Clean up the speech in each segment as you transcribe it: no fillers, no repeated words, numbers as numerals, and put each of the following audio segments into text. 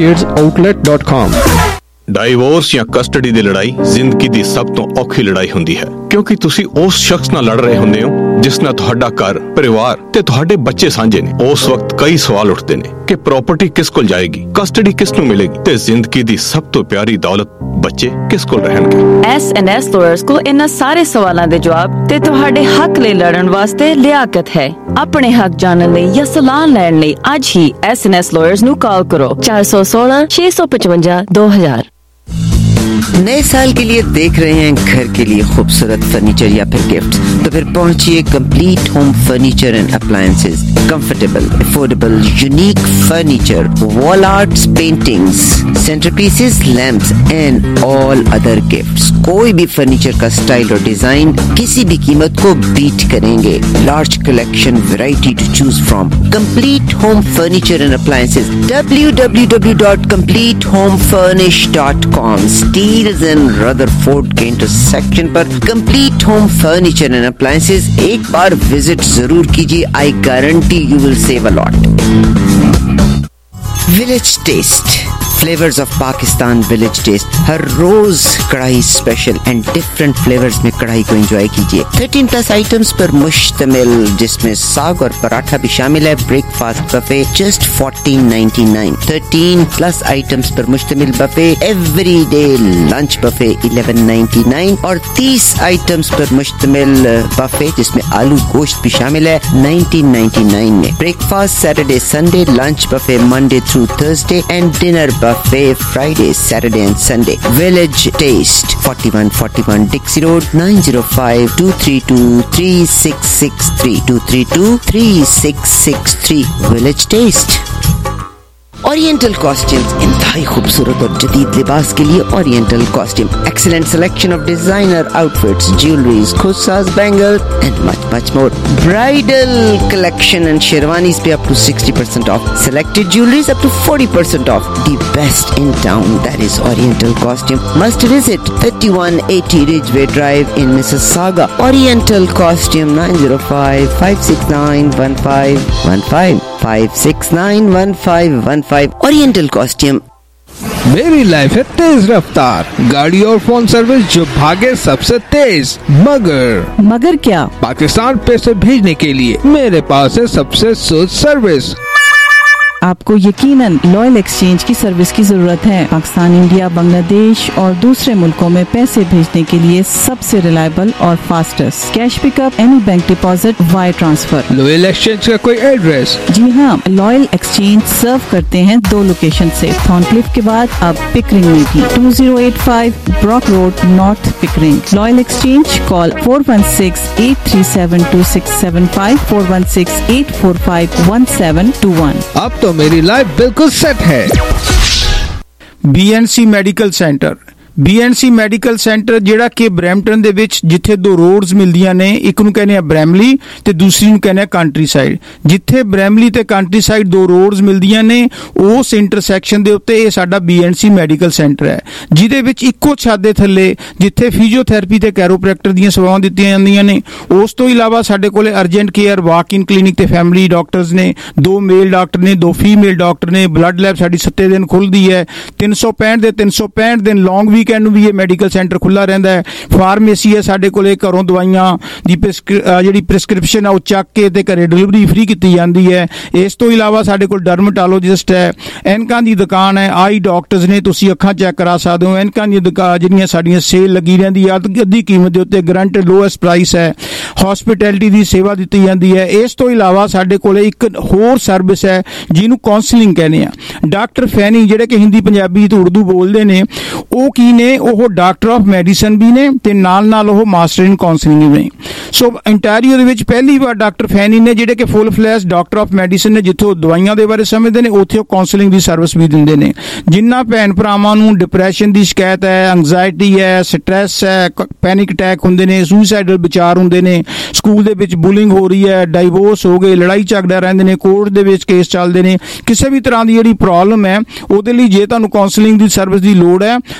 negotiatesoutlet.com। Divorce ਜਾਂ custody ਦੀ ਲੜਾਈ ਜ਼ਿੰਦਗੀ ਦੀ ਸਭ ਤੋਂ ਔਖੀ ਲੜਾਈ ਹੁੰਦੀ ਹੈ, ਕਿਉਂਕਿ ਤੁਸੀਂ ਉਸ ਸ਼ਖਸ ਨਾਲ ਲੜ ਰਹੇ ਹੁੰਦੇ ਹੋ ਜਿਸ ਨਾਲ ਤੁਹਾਡਾ ਘਰ, ਪਰਿਵਾਰ ਤੇ ਤੁਹਾਡੇ ਬੱਚੇ ਸਾਂਝੇ ਨੇ। ਉਸ ਵਕਤ ਕਈ ਸਵਾਲ ਉੱਠਦੇ ਨੇ ਕਿ ਪ੍ਰਾਪਰਟੀ ਕਿਸ ਕੋਲ ਜਾਏਗੀ, ਕਸਟਡੀ ਕਿਸ ਨੂੰ ਮਿਲੇਗੀ ਤੇ ਜ਼ਿੰਦਗੀ ਦੀ ਸਭ ਤੋਂ ਪਿਆਰੀ ਦੌਲਤ ਬੱਚੇ ਕਿਸ ਕੋਲ ਰਹਿਣਗੇ। S&S ਲਾਇਰਸ ਕੋ ਇਹਨਾਂ ਸਾਰੇ ਸਵਾਲਾਂ ਦੇ ਜਵਾਬ ਤੇ ਤੁਹਾਡੇ ਹੱਕ ਲਈ ਲੜਨ ਵਾਸਤੇ ਲਿਆਕਤ ਹੈ। ਆਪਣੇ ਹੱਕ ਜਾਣਨ ਲਈ ਜਾਂ ਸਲਾਹ ਲੈਣ ਲਈ ਅੱਜ ਹੀ S&S ਲਾਇਰਸ ਨੂੰ ਕਾਲ ਕਰੋ 416 655 2000। नए साल के लिए देख रहे हैं घर के लिए खूबसूरत फर्नीचर या फिर गिफ्ट, तो फिर पहुंचिए complete home furniture and appliances. Comfortable, affordable, unique furniture, wall arts, paintings, centrepieces, lamps and all other gifts. कोई भी फर्नीचर का स्टाइल और डिजाइन किसी भी कीमत को बीट करेंगे। Large collection, variety to choose from. Complete home furniture and appliances www.completehomefurnish.com। Steeles and Rutherford के इंटरसेक्शन पर complete home furniture and appliances एक बार विजिट जरूर कीजिए। I guarantee you will save a lot. Village taste, flavours of Pakistan. Village taste हर रोज कढ़ाई special and different flavours में कढ़ाई को एंजॉय कीजिए। 13+ आइटम्स पर मुश्तमिल, जिसमें साग और पराठा भी शामिल है। Breakfast buffet just 14.99। 13+ आइटम्स पर मुश्तमिल बफे एवरीडे लंच बफे 11.99 और 30 आइटम्स पर मुश्तमिल बफे जिसमें आलू गोश्त भी शामिल है 19.99 में। Breakfast Saturday Sunday, lunch buffet Monday through Thursday and dinner buffet Friday, Saturday and Sunday. Village Taste, 4141 Dixie Road, 9052323663 2323663। Village Taste। Oriental costumes, इंतहाई खूबसूरत और जदीद लिबास के लिए oriental costume. Excellent selection of designer outfits, jewelleries, खुस्सास, bangle and much more. Bridal collection and sherwanis पे up to 60% off. Selected jewelries up to 40% off. The best in town, that is Oriental Costume. Must visit 3180 Ridgeway Drive in Mississauga. Oriental Costume 905-569-1515 569-1515। Oriental Costume। मेरी life है तेज रफ्तार, गाड़ी और phone service जो भागे सबसे तेज। मगर क्या? पाकिस्तान पैसे भेजने के लिए मेरे पास है सबसे सुध सर्विस। आपको यकीनन लॉयल एक्सचेंज की सर्विस की जरूरत है। पाकिस्तान, इंडिया, बांग्लादेश और दूसरे मुल्कों में पैसे भेजने के लिए सबसे रिलायबल और fastest. Cash pickup, any bank deposit, wire transfer. Loyal exchange का कोई एड्रेस? जी हाँ, लॉयल एक्सचेंज सर्व करते हैं 2 लोकेशन से, थॉर्नक्लिफ के बाद अब पिकरिंग में भी। 2085 Brock Road, North Pickering. Loyal Exchange, call 416-837-2675 416-845-1721। अब तो मेरी लाइफ बिल्कुल सेट है। BNC medical centre. BNC medical centre ਜਿਹੜਾ ਕਿ ਬਰੈਂਪਟਨ ਦੇ ਵਿੱਚ ਜਿੱਥੇ 2 ਰੋਡਸ ਮਿਲਦੀਆਂ ਨੇ, ਇੱਕ ਨੂੰ ਕਹਿੰਦੇ ਆ ਬ੍ਰੈਮਲੀ ਤੇ ਦੂਸਰੀ ਨੂੰ ਕਹਿੰਦੇ ਆ ਕੰਟਰੀ ਸਾਈਡ। ਜਿੱਥੇ ਬ੍ਰੈਮਲੀ ਤੇ ਕੰਟਰੀ ਸਾਈਡ 2 ਰੋਡਸ ਮਿਲਦੀਆਂ ਨੇ, ਉਸ ਇੰਟਰਸੈਕਸ਼ਨ ਦੇ ਉੱਤੇ ਇਹ ਸਾਡਾ BNC ਮੈਡੀਕਲ ਸੈਂਟਰ ਹੈ, ਜਿਹਦੇ ਵਿੱਚ ਇੱਕੋ ਛੱਤ ਦੇ ਥੱਲੇ ਜਿੱਥੇ ਫਿਜ਼ੀਓਥੈਰੇਪੀ ਤੇ ਕੈਰੋਪ੍ਰੈਕਟਰ ਦੀਆਂ ਸੇਵਾਵਾਂ ਦਿੱਤੀਆਂ ਜਾਂਦੀਆਂ ਨੇ। ਉਸ ਤੋਂ ਇਲਾਵਾ ਸਾਡੇ ਕੋਲੇ urgent care, walk in clinic ਤੇ ਫੈਮਿਲੀ ਡਾਕਟਰਸ ਨੇ। 2 ਮੇਲ ਡਾਕਟਰ ਨੇ, 2 ਫੀਮੇਲ ਡਾਕਟਰ ਨੇ। ਬਲੱਡ ਲੈਬ ਸਾਡੀ 7 ਦਿਨ ਖੁੱਲਦੀ ਹੈ। 365 ਦੇ 365 ਦਿਨ ਲੌਂਗ ਵੀਕਐਂਡ ਨੂੰ ਵੀ ਇਹ ਮੈਡੀਕਲ ਸੈਂਟਰ ਖੁੱਲਾ ਰਹਿੰਦਾ ਹੈ। ਫਾਰਮੇਸੀ ਹੈ ਸਾਡੇ ਕੋਲੇ, ਘਰੋਂ ਦਵਾਈਆਂ ਦੀ ਜਿਹੜੀ ਪ੍ਰਿਸਕ੍ਰਿਪਸ਼ਨ ਆ ਉਹ ਚੱਕ ਕੇ ਤੇ ਘਰੇ ਡਿਲੀਵਰੀ ਫ੍ਰੀ ਕੀਤੀ ਜਾਂਦੀ ਹੈ। ਇਸ ਤੋਂ ਇਲਾਵਾ ਸਾਡੇ ਕੋਲ ਡਰਮਟੋਲੋਜਿਸਟ ਹੈ। ਐਨਕਾਂ ਦੀ ਦੁਕਾਨ ਹੈ, ਆਈ ਡਾਕਟਰਸ ਨੇ, ਤੁਸੀਂ ਅੱਖਾਂ ਚੈੱਕ ਕਰਾ ਸਕਦੇ ਹੋ। ਐਨਕਾਂ ਦੀ ਦੁਕਾਨ ਜਿਹੜੀਆਂ ਸਾਡੀਆਂ ਸੇਲ ਲੱਗੀ ਰਹਿੰਦੀ ਹੈ, ਅੱਧੀ ਕੀਮਤ ਦੇ ਉੱਤੇ ਗਰੰਟਡ ਲੋਐਸਟ ਪ੍ਰਾਈਸ ਹੈ। ਹਸਪਿਟੈਲਿਟੀ ਦੀ ਸੇਵਾ ਦਿੱਤੀ ਜਾਂਦੀ ਹੈ। ਇਸ ਤੋਂ ਇਲਾਵਾ ਸਾਡੇ ਕੋਲੇ ਇੱਕ ਹੋਰ ਸਰਵਿਸ ਹੈ ਜਿਹਨੂੰ ਕਾਉਂਸਲਿੰਗ ਕਹਿੰਦੇ ਆ। ਡਾਕਟਰ ਫੈਨੀ ਜਿਹੜੇ ਕਿ ਹਿੰਦੀ, ਪੰਜਾਬੀ ਤੇ ਉਰਦੂ ਬੋਲਦੇ ਨੇ, ਉਹ ਕੀ ਨੇ? ਉਹ ਡਾਕਟਰ ਆਫ ਮੈਡੀਸਨ ਵੀ ਨੇ ਤੇ ਨਾਲ ਉਹ ਮਾਸਟਰ ਇਨ ਕਾਉਂਸਲਿੰਗ ਵੀ ਨੇ। ਸੋ ਇੰਟੈਰੀਓ ਦੇ ਵਿੱਚ ਪਹਿਲੀ ਵਾਰ ਡਾਕਟਰ ਫੈਨੀ ਨੇ ਜਿਹੜੇ ਕਿ full fledged doctor of medicine ਨੇ, ਜਿੱਥੇ ਉਹ ਦਵਾਈਆਂ ਦੇ ਬਾਰੇ ਸਮਝਦੇ ਨੇ, ਉੱਥੇ ਉਹ ਕਾਉਂਸਲਿੰਗ ਦੀ ਸਰਵਿਸ ਵੀ ਦਿੰਦੇ ਨੇ। ਜਿਨ੍ਹਾਂ ਭੈਣ ਭਰਾਵਾਂ ਨੂੰ ਡਿਪਰੈਸ਼ਨ ਦੀ ਸ਼ਿਕਾਇਤ ਹੈ, ਐਂਗਜ਼ਾਇਟੀ ਹੈ, ਸਟ੍ਰੈਸ ਹੈ, ਪੈਨਿਕ ਅਟੈਕ ਹੁੰਦੇ ਨੇ, ਸੁਸਾਈਡਲ ਵਿਚਾਰ ਹੁੰਦੇ ਨੇ, ਸਕੂਲ ਦੇ ਵਿੱਚ ਬੁਲਿੰਗ ਹੋ ਰਹੀ ਹੈ, ਡਾਈਵੋਰਸ ਹੋ ਗਏ, ਲੜਾਈ ਝਗੜਾ ਰਹਿੰਦੇ ਨੇ, ਕੋਰਟ ਦੇ ਵਿੱਚ ਕੇਸ ਚੱਲਦੇ ਨੇ, ਕਿਸੇ ਵੀ ਤਰ੍ਹਾਂ ਦੀ ਜਿਹੜੀ ਪ੍ਰੋਬਲਮ ਹੈ, ਉਹਦੇ ਲਈ ਜੇ ਤੁਹਾਨੂੰ ਕਾਉਂਸਲਿੰਗ ਦੀ ਸਰਵਿਸ ਦੀ ਲੋੜ ਹੈ, ਤੁਸੀਂ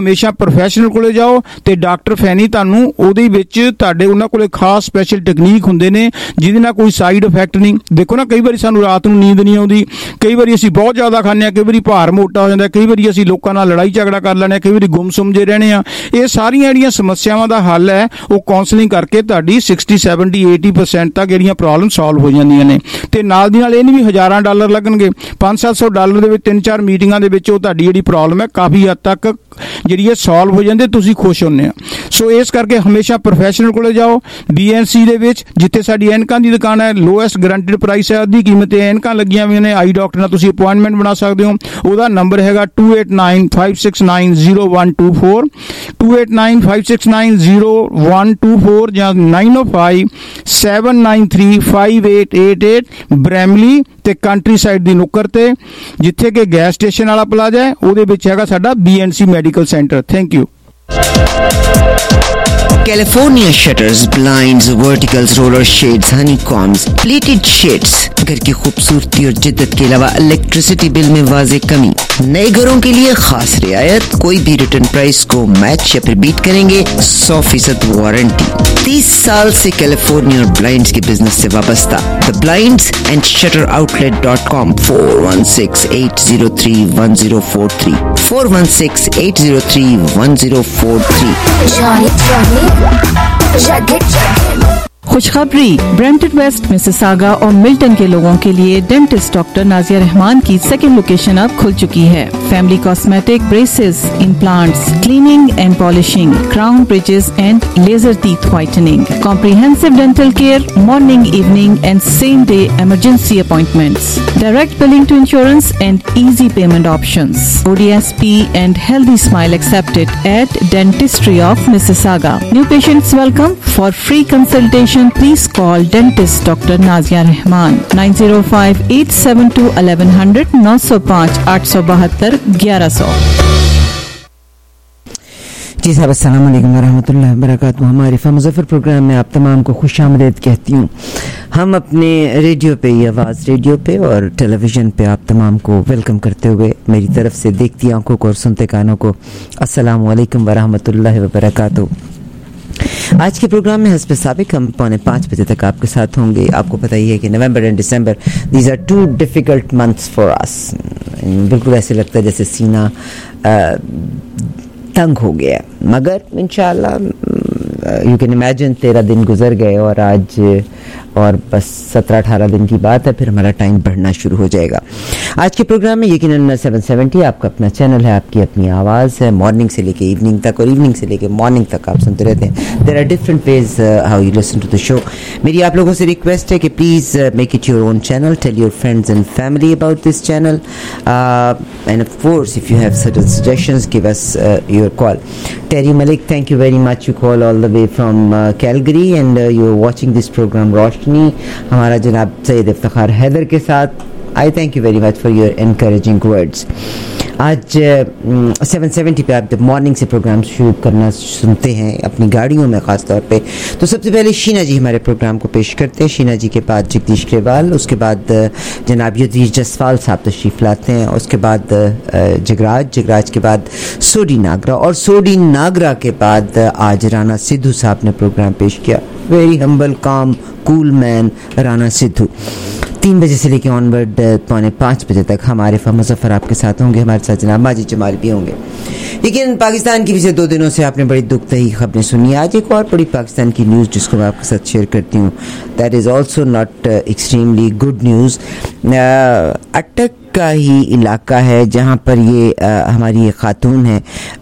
ਹਮੇਸ਼ਾ ਪ੍ਰੋਫੈਸ਼ਨਲ ਕੋਲੇ ਜਾਓ ਤੇ ਡਾਕਟਰ ਫੈਨੀ ਤੁਹਾਨੂੰ ਉਹਦੇ ਵਿੱਚ ਤੁਹਾਡੇ ਉਹਨਾਂ ਕੋਲੇ ਖਾਸ ਸਪੈਸ਼ਲ ਟੈਕਨੀਕ ਹੁੰਦੇ ਨੇ ਜਿਹਦੇ ਨਾਲ ਕੋਈ ਸਾਈਡ ਇਫੈਕਟ ਨਹੀਂ। ਦੇਖੋ ਨਾ, ਕਈ ਵਾਰੀ ਸਾਨੂੰ ਰਾਤ ਨੂੰ ਨੀਂਦ ਨਹੀਂ ਆਉਂਦੀ, ਕਈ ਵਾਰੀ ਅਸੀਂ ਬਹੁਤ ਜ਼ਿਆਦਾ ਖਾਂਦੇ ਹਾਂ, ਕਈ ਵਾਰੀ ਭਾਰ ਮੋਟਾ ਹੋ ਜਾਂਦਾ, ਕਈ ਵਾਰੀ ਅਸੀਂ ਲੋਕਾਂ ਨਾਲ ਲੜਾਈ ਝਗੜਾ ਕਰ ਲੈਂਦੇ ਹਾਂ, ਕਈ ਵਾਰੀ ਗੁੰਮ-ਸੁੰਮ ਜੇ ਰਹਿਣੇ ਆ। ਇਹ ਸਾਰੀਆਂ ਜਿਹੜੀਆਂ ਸਮੱਸਿਆਵਾਂ ਦਾ ਹੱਲ ਹੈ ਉਹ ਕਾਉਂਸਲਿੰਗ ਕਰਕੇ ਤੁਹਾਡੀ 60, 70, 80% ਤੱਕ ਜਿਹੜੀਆਂ ਪ੍ਰੋਬਲਮ ਸੋਲਵ ਹੋ ਜਾਂਦੀਆਂ ਨੇ। ਤੇ ਨਾਲ ਦੀ ਨਾਲ ਇਹ ਨਹੀਂ ਵੀ ਹਜ਼ਾਰਾਂ ਡਾਲਰ ਲੱਗਣਗੇ, $500-700 ਦੇ ਵਿੱਚ 3-4 ਮੀਟਿੰਗਾਂ ਦੇ ਵਿੱਚ ਉਹ ਤੁਹਾਡੀ ਜਿਹੜੀ ਪ੍ਰੋਬਲਮ ਹੈ ਕਾਫੀ ਹੱਦ ਤੱਕ ਜਿਹੜੀ ਹੈ ਸੋਲਵ ਹੋ ਜਾਂਦੀ, ਤੁਸੀਂ ਖੁਸ਼ ਹੁੰਦੇ ਆ। ਸੋ ਇਸ ਕਰਕੇ ਹਮੇਸ਼ਾ ਪ੍ਰੋਫੈਸ਼ਨਲ ਕੋਲੇ ਜਾਓ। BNC ਦੇ ਵਿੱਚ ਜਿੱਥੇ ਸਾਡੀ ਐਨਕਾਂ ਦੀ ਦੁਕਾਨ ਹੈ, ਲੋਐਸਟ ਗਰੰਟਿਡ ਪ੍ਰਾਈਸ ਹੈ, ਅੱਧੀ ਕੀਮਤ ਤੇ ਐਨਕਾਂ ਲੱਗੀਆਂ ਹੋਈਆਂ ਨੇ। ਆਈ ਡਾਕਟਰ ਨਾਲ ਤੁਸੀਂ ਅਪਾਇੰਟਮੈਂਟ ਬਣਾ ਸਕਦੇ ਹੋ। ਉਹਦਾ ਨੰਬਰ ਹੈਗਾ 2895690124, 2895690124 ਜਾਂ 9057935888 ਬ੍ਰੈਮਲੀ ਤੇ ਕੰਟਰੀ ਸਾਈਡ ਦੀ ਨੁੱਕਰ ਤੇ ਜਿੱਥੇ ਕਿ ਗੈਸ ਸਟੇਸ਼ਨ ਵਾਲਾ ਪਲਾਜ਼ਾ ਹੈ, ਉਹਦੇ ਵਿੱਚ ਹੈਗਾ ਸਾਡਾ BNC medical centre. Thank you. California shutters, blinds, verticals, roller shades, honeycombs, plated shades। घर की खूबसूरती और जिद्दत के अलावा इलेक्ट्रिसिटी बिल में वाज़े कमी। नए घरों के लिए खास रियायत, कोई भी रिटर्न प्राइस को मैच या फिर बीट करेंगे, 100% वारंटी। 30 साल से कैलिफोर्निया और ब्लाइंड्स के बिजनेस से वाबस्ता। The Blinds and Shutter Outlet.com, 416-803-1043, 416-803-1043। खुशखबरी, ब्रैम्पटन वेस्ट, मिसिसागा और मिल्टन के लोगों के लिए डेंटिस्ट डॉक्टर नाजिया रहमान की सेकंड लोकेशन अब खुल चुकी है। Family cosmetic, braces, implants, cleaning and polishing, crown bridges and laser teeth whitening, comprehensive dental care, morning, evening and same day emergency appointments, direct billing to insurance and easy payment options, ODSP and healthy smile accepted at Dentistry of Mississauga. New patients welcome. For free consultation please call dentist Dr. Nazia Rahman, 905-872-1100, 905-872-1100। जी साहब, अस्सलाम वालेकुम वरहमतुल्लाहि वबरकातुहू। हमारे Muzaffar programme में आप तमाम को खुशामदीद कहती हूँ। हम अपने रेडियो पे, ये आवाज़ रेडियो पे और टेलीविज़न पे आप तमाम को वेलकम करते हुए मेरी तरफ से देखती आंखों को और सुनते कानों को अस्सलाम वालेकुम वरहमतुल्लाहि वबरकातुहू। आज के प्रोग्राम में हस्ब साबिक हम 4:45 बजे तक आपके साथ होंगे। आपको पता ही है कि November and December, these are 2 difficult months for us. बिल्कुल ऐसे लगता है जैसे सीना तंग हो गया, मगर इंशाल्लाह यू कैन इमेजिन 13 दिन गुजर गए और आज और बस 17-18 दिन की बात है, फिर हमारा टाइम बढ़ना शुरू हो जाएगा। आज के प्रोग्राम में यकीनन 770 आपका अपना चैनल है, आपकी अपनी आवाज़ है। मॉर्निंग से लेके इवनिंग तक और इवनिंग से लेके मॉर्निंग तक आप सुनते रहते हैं। There are different ways how you listen to the show. मेरी आप लोगों से रिक्वेस्ट है कि please make it your own channel, tell your friends and family about this channel, and of course if you have certain suggestions give us your call. Terry Malik, thank you very much, you call all the way from Calgary and you are watching this program Roshni. हमारा जनाब सैयद इफ्तिखार हैदर के साथ, I thank you very much for your encouraging words. आज 770 पे आप जब morning से programme शुरू करना सुनते हैं अपनी गाड़ियों में ख़ास तौर पे, तो सबसे पहले शीना जी हमारे प्रोग्राम को पेश करते हैं। शीना जी के बाद जगदीश ग्रेवाल, उसके बाद जनाब यदीश जसवाल साहब तशरीफ़ लाते हैं, उसके बाद जगराज के बाद सोडी नागरा, और सोडी नागरा के बाद आज राना सिद्धू साहब ने प्रोग्राम पेश किया। Very humble, calm, cool man Rana Sidhu. 3 बजे से लेकर ऑनवर्ड 4:45 बजे तक हमारे मुज़फ़्फ़र आपके साथ होंगे। हमारे साथ जनाब माजिद जमाल भी होंगे। लेकिन पाकिस्तान की पिछले 2 दिनों से आपने बड़ी दुखदाई खबरें सुनी। आज एक और बड़ी पाकिस्तान की न्यूज़ जिसको मैं आपके साथ शेयर करती हूँ, that is also not extremely good news. अटक का ही इलाका है जहाँ पर ये हमारी ये खातून है,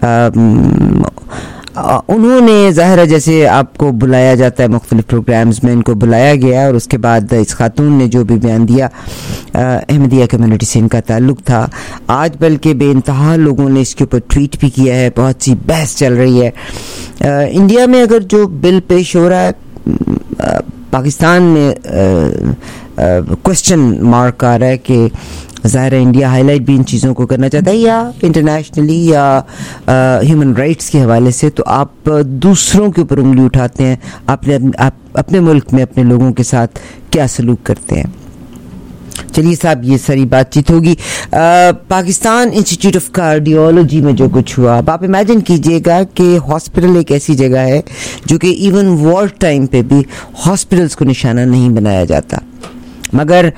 उन्होंने ज़ाहिर है जैसे आपको बुलाया जाता है मुख्तलिफ प्रोग्राम्स में, इनको बुलाया गया और उसके बाद इस खातून ने जो भी बयान दिया, अहमदिया कम्युनिटी से इनका ताल्लुक़ था। आज बल्कि बेइंतहा लोगों ने इसके ऊपर ट्वीट भी किया है, बहुत सी बहस चल रही है। इंडिया में अगर जो बिल पेश हो रहा है, पाकिस्तान में क्वेश्चन मार्क आ रहा है कि ज़ाहिर है इंडिया हाईलाइट भी इन चीज़ों को करना चाहता है, या इंटरनेशनली या ह्यूमन राइट्स के हवाले से, तो आप दूसरों के ऊपर उंगली उठाते हैं, आप अपने मुल्क में अपने लोगों के साथ क्या सलूक करते हैं। चलिए साहब, ये सारी बातचीत होगी। पाकिस्तान इंस्टीट्यूट ऑफ कार्डियोलॉजी में जो कुछ हुआ, अब आप इमेजिन कीजिएगा कि हॉस्पिटल एक ऐसी जगह है जो कि इवन वॉर टाइम पे भी हॉस्पिटल्स को निशाना नहीं बनाया जाता, मगर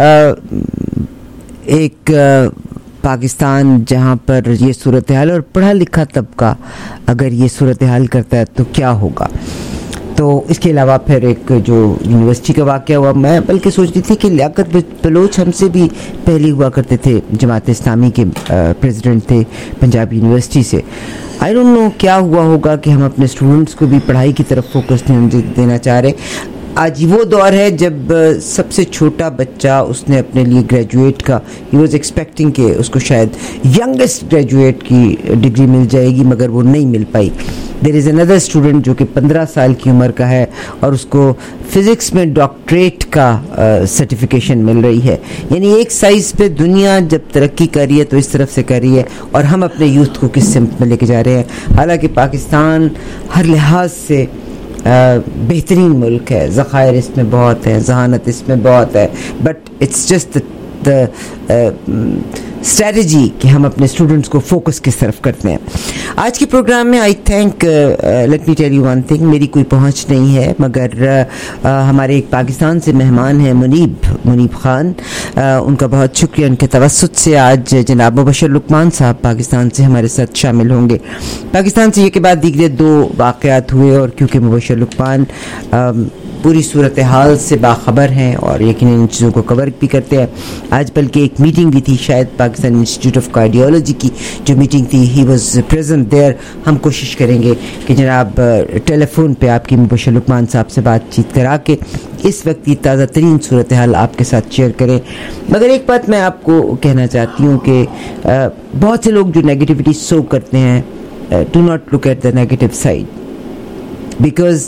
एक पाकिस्तान जहाँ पर ये सूरत हाल, और पढ़ा लिखा तबका अगर ये सूरत हाल करता है तो क्या होगा। तो इसके अलावा फिर एक जो यूनिवर्सिटी का वाक़या हुआ, मैं बल्कि सोच रही थी कि लियाकत बलोच हमसे भी पहले हुआ करते थे, जमात इस्लामी के प्रेसिडेंट थे पंजाब यूनिवर्सिटी से। आई डोंट नो क्या हुआ होगा कि हम अपने स्टूडेंट्स को भी पढ़ाई की तरफ फोकस नहीं देना चाह रहे। आज वो दौर है जब सबसे छोटा बच्चा, उसने अपने लिए ग्रेजुएट का, ही वॉज एक्सपेक्टिंग कि उसको शायद यंगेस्ट ग्रेजुएट की डिग्री मिल जाएगी, मगर वो नहीं मिल पाई। देयर इज़ अनदर स्टूडेंट जो कि 15 साल की उम्र का है और उसको फिज़िक्स में डॉक्टरेट का सर्टिफिकेशन मिल रही है। यानी एक साइज़ पे दुनिया जब तरक्की कर रही है तो इस तरफ से कर रही है, और हम अपने यूथ को किस सिमत में लेके जा रहे हैं। हालांकि पाकिस्तान हर लिहाज से बेहतरीन मुल्क है, ज़खायर इसमें बहुत है, जहानत इसमें बहुत है, but it's just the strategy कि हम अपने स्टूडेंट्स को फोकस किस तरफ करते हैं। आज के प्रोग्राम में I think let me tell you one thing, मेरी कोई पहुंच नहीं है, मगर हमारे एक पाकिस्तान से मेहमान हैं मुनीब खान, उनका बहुत शुक्रिया। उनके तवस्सुत से आज जनाब मुबशर लुकमान साहब पाकिस्तान से हमारे साथ शामिल होंगे। पाकिस्तान से ये के बाद दीगरे 2 वाक़यात हुए, और क्योंकि मुबशर लुकमान पूरी सूरत हाल से बाखबर हैं और यकीनन इन चीज़ों को कवर भी करते हैं, आज बल्कि एक मीटिंग भी थी शायद पाकिस्तान इंस्टीट्यूट ऑफ कार्डियोलॉजी की जो मीटिंग थी, ही वॉज प्रेजेंट देयर। हम कोशिश करेंगे कि जनाब टेलीफोन पे आपकी मुबशर लुकमान साहब से बातचीत करा के इस वक्त की ताज़ा तरीन सूरत हाल आपके साथ शेयर करें। मगर एक बात मैं आपको कहना चाहती हूँ कि बहुत से लोग जो नेगेटिविटी शो करते हैं, do not look at the negative side, because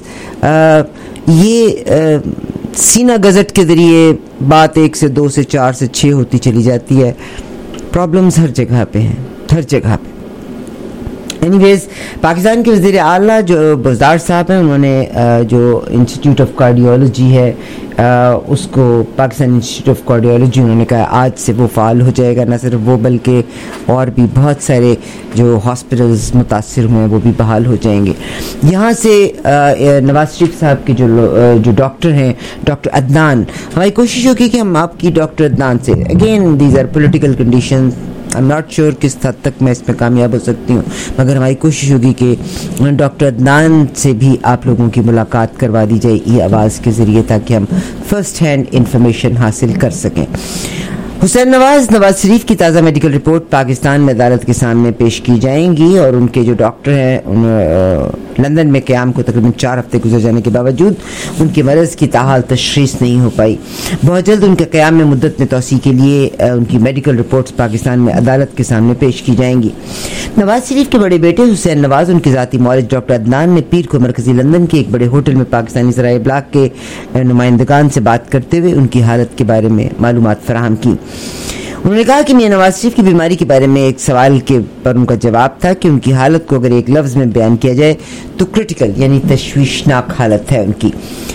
ये सीना गज़ट के ज़रिए बात 1 से 2 से 4 से 6 होती चली जाती है। प्रॉब्लम्स हर जगह पे हैं, हर जगह पे। एनीवेज, पाकिस्तान के वज़ीर आला जो बज़दार साहब हैं, उन्होंने जो इंस्टीट्यूट ऑफ कार्डियोलॉजी है उसको, पाकिस्तान इंस्टीट्यूट ऑफ कार्डियोलॉजी, उन्होंने कहा आज से वो फ़ाल हो जाएगा। न सिर्फ वो बल्कि और भी बहुत सारे जो हॉस्पिटल्स मुतासिर हुए हैं वो भी बहाल हो जाएंगे। यहाँ से नवाज शरीफ साहब के जो डॉक्टर हैं, डॉक्टर अदनान, हमारी कोशिश होगी कि हम आपकी डॉक्टर अदनान से, again these are political conditions, I am not sure किस हद तक मैं इसमें कामयाब हो सकती हूँ, मगर हमारी कोशिश होगी कि डॉक्टर अदनान से भी आप लोगों की मुलाकात करवा दी जाए ई आवाज़ के ज़रिए, ताकि हम फर्स्ट हैंड इंफॉर्मेशन हासिल कर सकें। हुसैन नवाज शरीफ की ताज़ा मेडिकल रिपोर्ट पाकिस्तान में अदालत के सामने पेश की जाएंगी, और उनके जो डॉक्टर हैं लंदन में क़याम को तकरीबन 4 हफ्ते गुजर जाने के बावजूद उनके मरज़ की ताहाल तशख़ीस नहीं हो पाई। बहुत जल्द उनके क़याम में मुद्दत में तोसी के लिए उनकी मेडिकल रिपोर्ट्स पाकिस्तान में अदालत के सामने पेश की जाएंगी। नवाज शरीफ के बड़े बेटे हुसैन नवाज, उनके ज़ाती मौलिक डॉक्टर अदनान ने पीर को मरकज़ी लंदन के एक बड़े होटल में पाकिस्तानी ज़राए इब्लाग के नुमाइंदगान से बात करते हुए उनकी हालत के बारे में मालूमात फराहम की। उन्होंने कहा कि मियां नवाज शरीफ की बीमारी के बारे में एक सवाल के पर उनका जवाब था कि उनकी हालत को अगर एक लफ्ज़ में बयान किया जाए तो क्रिटिकल, यानी तशवीशनाक हालत है उनकी,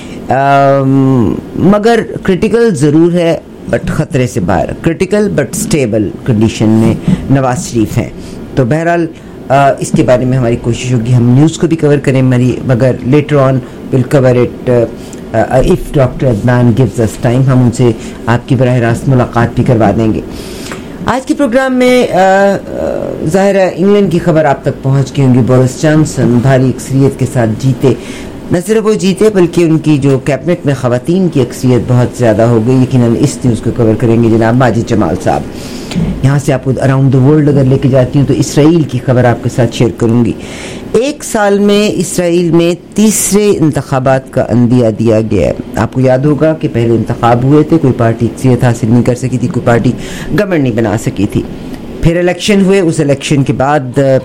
मगर क्रिटिकल ज़रूर है बट ख़तरे से बाहर, क्रिटिकल बट स्टेबल कंडीशन में नवाज शरीफ हैं। तो बहरहाल इसके बारे में हमारी कोशिश होगी हम न्यूज़ को भी कवर करें, मगर later on will cover it if doctor Adnan gives us time, हम उनसे आपकी बराह रास्त मुलाकात भी करवा देंगे। आज के प्रोग्राम में ज़ाहिर है इंग्लैंड की खबर आप तक पहुंच गई होंगी। बोरिस जॉनसन भारी अक्सरियत के साथ जीते, न सिर्फ वो जीते बल्कि उनकी जो कैबिनेट में ख़वातीन की अक्सरियत बहुत ज़्यादा हो गई। यकीनन इस न्यूज़ को कवर करेंगे जनाब माजिद जमाल साहब। यहाँ से आपको अराउंड द वर्ल्ड अगर लेके जाती हूँ तो इसराइल की खबर आपके साथ शेयर करूँगी। 1 साल में इसराइल में तीसरे इंतखाबात का अंदिया दिया गया है। आपको याद होगा कि पहले इंतखाब हुए थे, कोई पार्टी अक्सरियत हासिल नहीं कर सकी थी, कोई पार्टी गवर्नमेंट नहीं बना सकी थी। फिर इलेक्शन हुए, उस इलेक्शन के बाद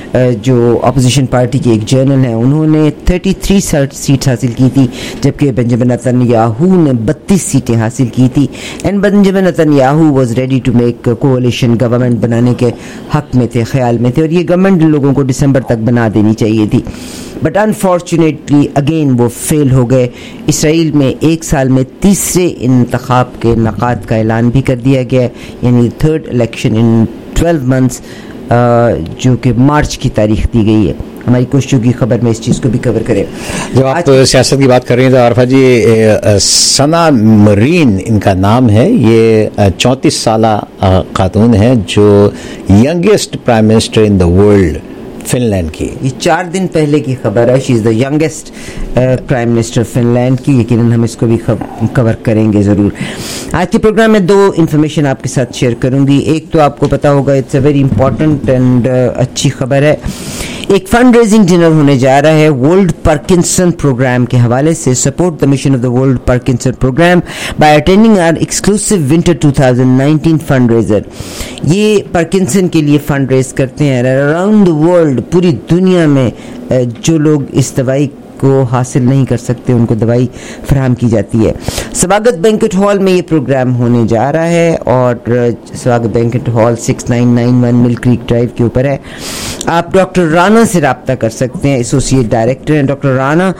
जो अपोजिशन पार्टी के एक जर्नल हैं, उन्होंने 33 सीट हासिल की थी, जबकि बेंजामिन नेतन्याहू ने 32 सीटें हासिल की थी। And Benjamin Netanyahu was ready to make कोalition गवर्नमेंट बनाने के हक में थे, ख्याल में थे, और ये गवर्नमेंट लोगों को दिसंबर तक बना देनी चाहिए थी। बट अनफॉर्चुनेटली अगेन वो फेल हो गए। इसराइल में एक साल में तीसरे इंतखाब के नकाद का ऐलान भी कर दिया गया, यानी थर्ड इलेक्शन इन 12 मंथ्स, जो कि मार्च की तारीख दी गई है। हमारी कोशिशों की खबर में इस चीज़ को भी कवर करें। जब आप सियासत की बात कर रहे हैं तो आरफा जी, सना मरीन इनका नाम है, ये 34 साला खातून है जो youngest prime minister in the world Finland की। ये 4 दिन पहले की खबर है। She is the youngest prime minister Finland की। यकीनन हम इसको भी कवर करेंगे ज़रूर। आज के प्रोग्राम में 2 इन्फॉर्मेशन आपके साथ शेयर करूंगी। एक तो आपको पता होगा, it's a very important and अच्छी खबर है। एक फंड रेजिंग डिनर होने जा रहा है वर्ल्ड पार्किंसन प्रोग्राम के हवाले से। Support the mission of the world Parkinson program by attending our exclusive winter 2019 fund raiser. ये पार्किंसन के लिए फंड रेज करते हैं अराउंड द वर्ल्ड, पूरी दुनिया में जो लोग इस दवाई को हासिल नहीं कर सकते उनको दवाई फराहम की जाती है। स्वागत बैंकेट हॉल में ये प्रोग्राम होने जा रहा है और स्वागत banquet hall 6991 Mill Creek Drive के ऊपर है। आप डॉक्टर राना से रब्ता कर सकते हैं, एसोसिएट डायरेक्टर हैं डॉक्टर राना।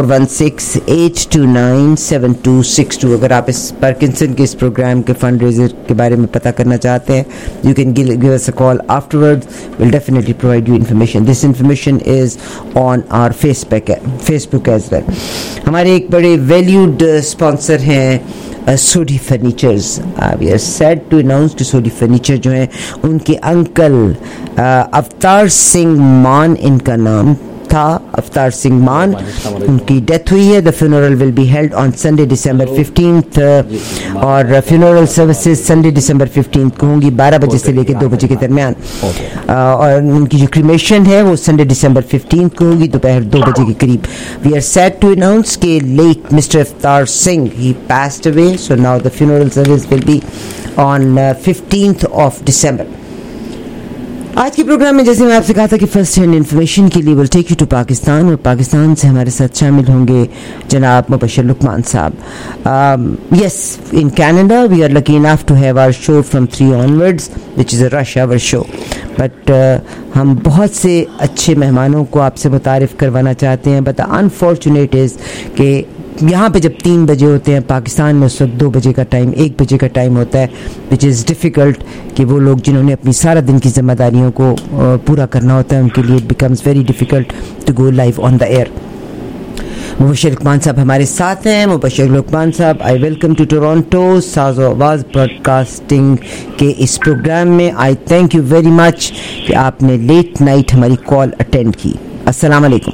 4168297262। अगर आप इस पार्किंसन के इस प्रोग्राम के फंड रेजर के बारे में पता करना चाहते हैं, you can give us a call afterwards, will definitely provide you information. This information is on our Facebook as well. हमारे एक बड़े वैल्यूड स्पॉन्सर हैं Sodhi furnitures. We are sad to announce कि सोडी फर्नीचर जो है, उनके अंकल अवतार सिंह मान इनका नाम था, अवतार सिंह मान, उनकी डेथ हुई है। The funeral will be held on Sunday December 15th और funeral services Sunday December 15th को होंगी 12 बजे से लेकर 2 बजे के दरमियान। और उनकी जो क्रीमेशन है वो संडे December 15th को होगी दोपहर 2 बजे के करीब। We are sad to announce कि late mister Avtar Singh he passed away, so now the funeral service will be on 15th of December। आज के प्रोग्राम में जैसे मैं आपसे कहा था कि फर्स्ट हैंड इन्फॉर्मेशन के लिए will take you to Pakistan, और पाकिस्तान से हमारे साथ शामिल होंगे जनाब Mubashar Luqman sahab. Yes, in Canada we are lucky enough to have our show from 3 onwards which is a rush hour show, but हम बहुत से अच्छे मेहमानों को आपसे मुतारिफ करवाना चाहते हैं। बट अनफॉर्चुनेट इज़ कि यहाँ पे जब 3 बजे होते हैं, पाकिस्तान में उस वक्त 2 बजे का टाइम, 1 बजे का टाइम होता है, विच इज़ डिफ़िकल्ट कि वो लोग जिन्होंने अपनी सारा दिन की जिम्मेदारियों को पूरा करना होता है, उनके लिए it becomes very difficult to go live on the air. Mubashar Luqman sahab हमारे साथ हैं। Mubashar Luqman sahab, I welcome to Toronto Sazo Awaz broadcasting के इस प्रोग्राम में। I thank you very much कि आपने लेट नाइट हमारी कॉल अटेंड की। अस्सलाम वालेकुम।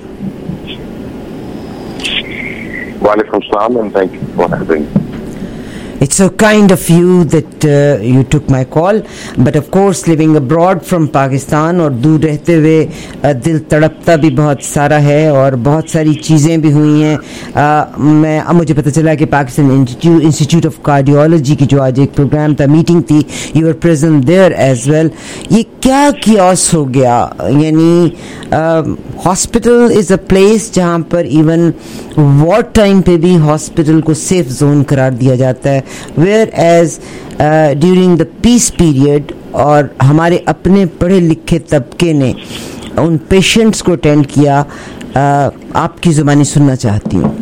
Walaikum salam and thank you for having me. It's so kind of you that you took my call, but of course living abroad from Pakistan और दूर रहते हुए दिल तड़पता भी बहुत सारा है और बहुत सारी चीज़ें भी हुई हैं। मुझे पता चला कि पाकिस्तान इंस्टीट्यूट ऑफ कार्डियोलॉजी की जो आज एक प्रोग्राम था, मीटिंग थी, you were present there as well. ये क्या कियास हो गया? यानी हॉस्पिटल इज़ अ प्लेस जहाँ पर इवन वॉर टाइम पे भी हॉस्पिटल को सेफ जोन करार दिया जाता है, whereas during the peace period और हमारे अपने पढ़े लिखे तबके ने उन पेशेंट्स को अटेंड किया। आपकी ज़ुबानी सुनना चाहती हूँ।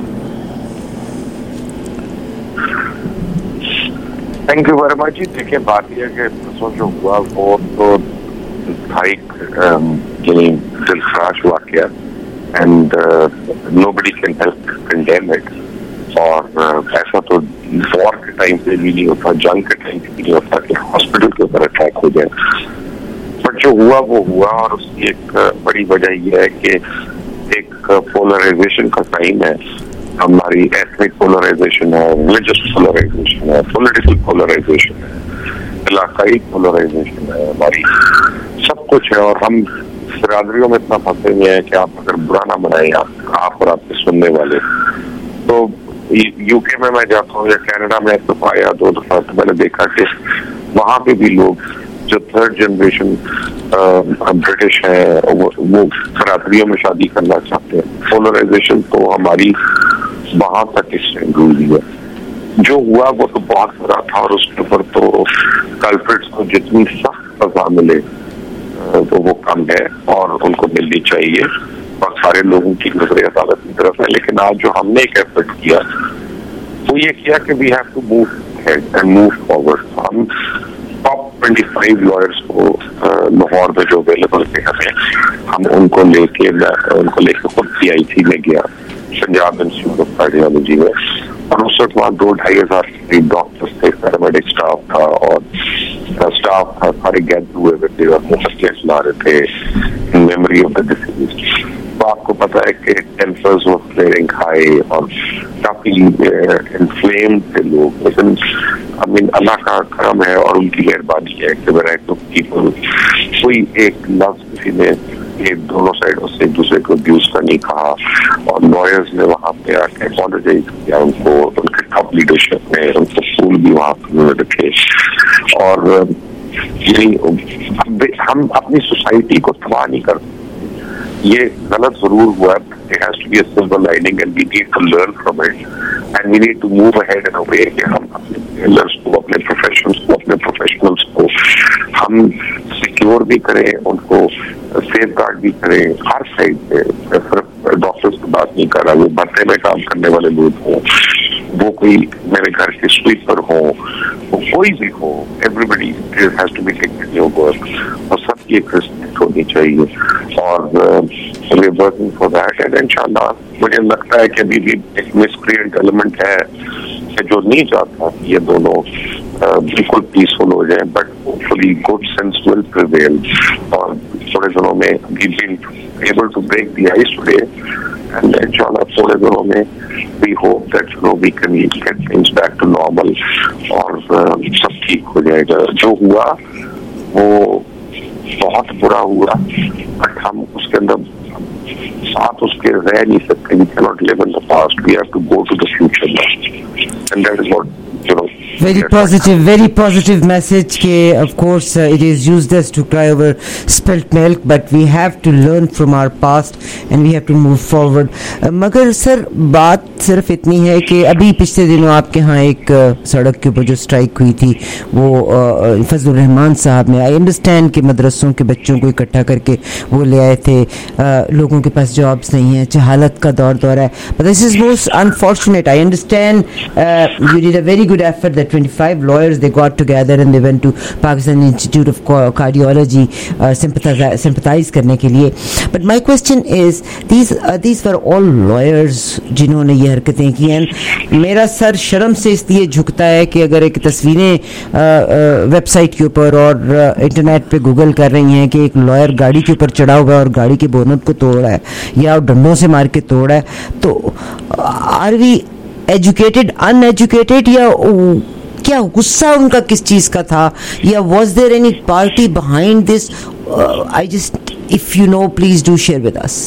Thank you very much. देखिए, बात यह है कि जो हुआ वो तो था एक दिलखराश वाक़या and nobody can help condemn it. और ऐसा तो वॉर के टाइम पे भी नहीं होता, जंग के टाइम पे भी नहीं होता कि हॉस्पिटल के ऊपर अटैक हो जाए। बट जो हुआ वो हुआ, और उसकी एक बड़ी वजह यह है कि एक पोलराइजेशन का टाइम है। हमारी एथनिक पोलराइजेशन है, रिलीजियस पोलराइजेशन है, पॉलिटिकल पोलराइजेशन है, इलाकाई पोलराइजेशन है, हमारी सब कुछ है। और हम बिरादरियों में इतना फंसे हुए हैं कि आप अगर बुरा ना बनाए आप और आपके सुनने वाले। तो यूके में मैं जाता हूँ या कनाडा में एक दफा या 2 दफा, तो मैंने देखा कि वहाँ पे भी लोग जो थर्ड जनरेशन ब्रिटिश है वो बरादरियों में शादी करना चाहते हैं। पोलराइजेशन तो हमारी वहां तक एक्सटेंड हुई है। जो हुआ वो तो बहुत बुरा था और उसके ऊपर तो कल्प्रिट्स को जितनी सख्त सजा मिले तो वो कम है और उनको मिलनी चाहिए और सारे लोगों की नजर अदालत की तरफ है। लेकिन आज जो हमने एक एफर्ट किया वो ये किया कि we have to move ahead and move forward. हम टॉप 25 लॉयर्स को लाहौर में जो अवेलेबल थे हम उनको लेके खुद PIC में गया, पंजाब इंस्टीट्यूट ऑफ कार्डियोलॉजी में, और उस वक्त वहाँ 2-2,500 डॉक्टर्स थे, पैरामेडिक स्टाफ था और स्टाफ था, सारे गैदर हुए थे और मुहस्से सुना रहे थे in memory of the disease. तो आपको पता है कि टेम्पर्स वर फ्लेयरिंग हाई और काफी इन्फ्लेम्ड थे लोग। लेकिन आई मीन अल्लाह का करम है और उनकी मेहरबानी है कि वैरायटी ऑफ पीपल, कोई एक लफ्ज किसी ने एक दोनों साइडों से एक दूसरे को अब्यूज का नहीं कहा और लॉयर्स ने वहां पे आके अपॉलोजाइज किया उनको, उनके टॉप लीडरशिप में उनको फूल भी वहां पर रखे। और यही हम अपनी सोसाइटी को तबाह नहीं कर, ये गलत जरूर हुआ, it has to be a silver lining and we need to learn from it and we need to move ahead in a way कि हम अपने टेलर्स को, अपने प्रोफेशनल्स को, अपने प्रोफेशनल्स को हम सिक्योर भी करें, उनको सेफ गार्ड भी करें हर साइड से। सिर्फ डॉक्टर्स की बात नहीं कर रहा, वो भट्टे में काम करने वाले लोग हों, वो कोई मेरे घर के स्वीपर हो, वो कोई भी हो, everybody has to be taking your work और सबकी एक रिस्पेक्ट होनी चाहिए और we are working for that. And इंशाल्लाह मुझे लगता है कि अभी भी एक मिसक्रिएंट एलिमेंट है कि जो नहीं चाहता कि ये दोनों बिल्कुल पीसफुल हो जाए, but hopefully good sense will prevail और थोड़े दिनों में we been able to break the ice today and इंशाल्लाह थोड़े दिनों में we hope that we can get things back to normal और सब ठीक हो जाएगा। जो हुआ वो बहुत बुरा हुआ बट हम उसके अंदर साथ उसके रह नहीं सकते। We can not live in the past, we have to go to the future now and that is what very positive message ke of course it is useless to cry over spilt milk but we have to learn from our past and we have to move forward। मगर sir बात सिर्फ इतनी है कि अभी पिछले दिनों आपके यहाँ एक सड़क के ऊपर जो स्ट्राइक हुई थी वो फजलुर रहमान साहब ने, आई अंडरस्टैंड कि मदरसों के बच्चों को इकट्ठा करके वो ले आए थे, लोगों के पास जॉब्स नहीं है, जहालत का दौर है, but this is most unfortunate। I understand you did a very good effort that 25 lawyers they got together and they went to Pakistan Institute of Cardiology sympathize करने के लिए। But my question is these were all lawyers जिन्होंने ये हरकतें की हैं। मेरा sir शर्म से इसलिए झुकता है कि अगर एक तस्वीरें वेबसाइट के ऊपर और इंटरनेट पे गूगल कर रही हैं कि एक लॉयर गाड़ी के ऊपर चढ़ा हुआ है और गाड़ी के बोनट को तोड़ा है या डंडों से मार के तोड़ा है, तो आर वी एजुकेटेड अनएजुकेटेड या क्या गुस्सा उनका किस चीज का था या was there any party behind this? I just if you know please do share with us.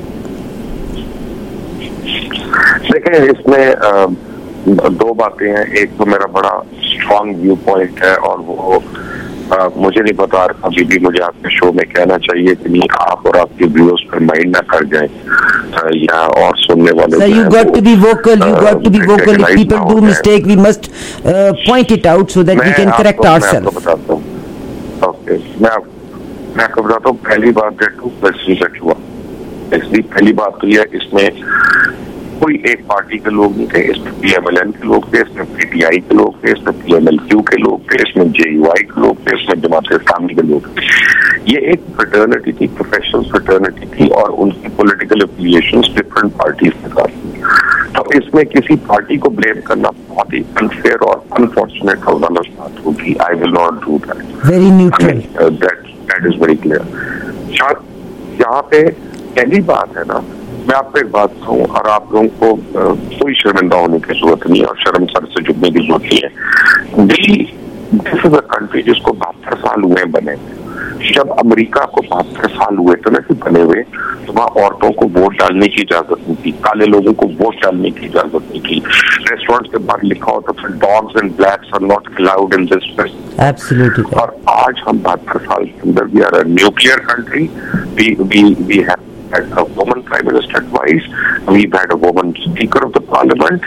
देखिए इसमें दो बातें हैं। एक तो मेरा बड़ा स्ट्रॉन्ग व्यू पॉइंट है और वो मुझे नहीं पता अभी भी मुझे आपके शो में कहना चाहिए कि नहीं आप और आपके व्यूअर्स पर माइंड ना कर जाएं या और सुनने वाले। Sir, you got to be vocal. You got to be vocal. If people do mistake, we must point it out so that we can correct ourselves. मैं आपको बताता हूँ। ओके, मैं आपको बताता हूँ। पहली बात हुआ इसलिए पहली बात तो यह इसमें कोई एक पार्टी के लोग नहीं थे, इसमें PMLN के लोग थे, इसमें PTI के लोग थे, इसमें PMLQ के लोग थे, इसमें JUI के लोग थे, इसमें जमात इस्लामी के लोग थे। ये एक फ्रेटर्निटी थी, प्रोफेशनल फ्रेटर्निटी थी और उनकी पॉलिटिकल एफिलिएशंस डिफरेंट पार्टीज के साथ थी। तो इसमें किसी पार्टी को ब्लेम करना बहुत ही अनफेयर और अनफॉर्चुनेट और गलत बात होगी। I will not do that. Very neutral, that is very clear. यहाँ पे पहली बात है ना, मैं आपको एक बात कहूँ और आप लोगों को कोई शर्मिंदा होने की जरूरत नहीं है और शर्म सर से झुकने की जरूरत नहीं है। दिस इज अ कंट्री जिसको 72 साल हुए बने जब अमेरिका को 72 साल हुए थे ना कि बने हुए, तो वहाँ औरतों को वोट डालने की इजाजत नहीं थी, काले लोगों को वोट डालने की इजाजत नहीं थी। रेस्टोरेंट के बाहर लिखा होता था dogs and blacks are not allowed in this place. Absolutely. और आज हम 72 साल के अंदर we are a nuclear country, we have had a woman prime minister twice, we've had a woman speaker of the parliament,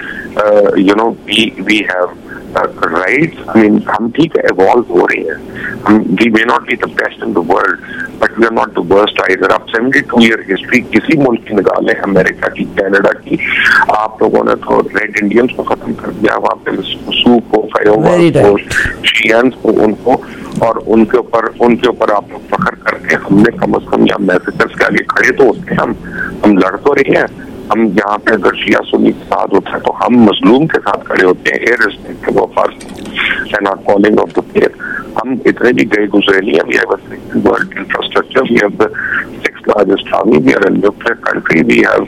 we have rights. I mean, हम ठीक evolve हो रहे हैं. We may not be the best in the world, but we are not the worst either. आप 72-year history किसी मुल्क की निकालें, अमेरिका की, कनाडा की, आप लोगों ने तो रेड इंडियंस को खत्म कर दिया, वहाँ पे सू को, फायोवा को, शियंस को, उनको, और उनके ऊपर आप लोग फख्र करते हैं। हमने कम से कम यहाँ मैसेजर्स के आगे खड़े तो होते हैं, हम लड़ तो रहे हैं। हम यहाँ पे अगर शिया सुन्नी के साथ होता है तो हम मजलूम के साथ खड़े होते हैं, irrespective of us and our calling of the faith। हम इतने भी गए गुजरे नहीं हैं। We have a second world infrastructure, we have the 6th largest army, we are a nuclear country, we have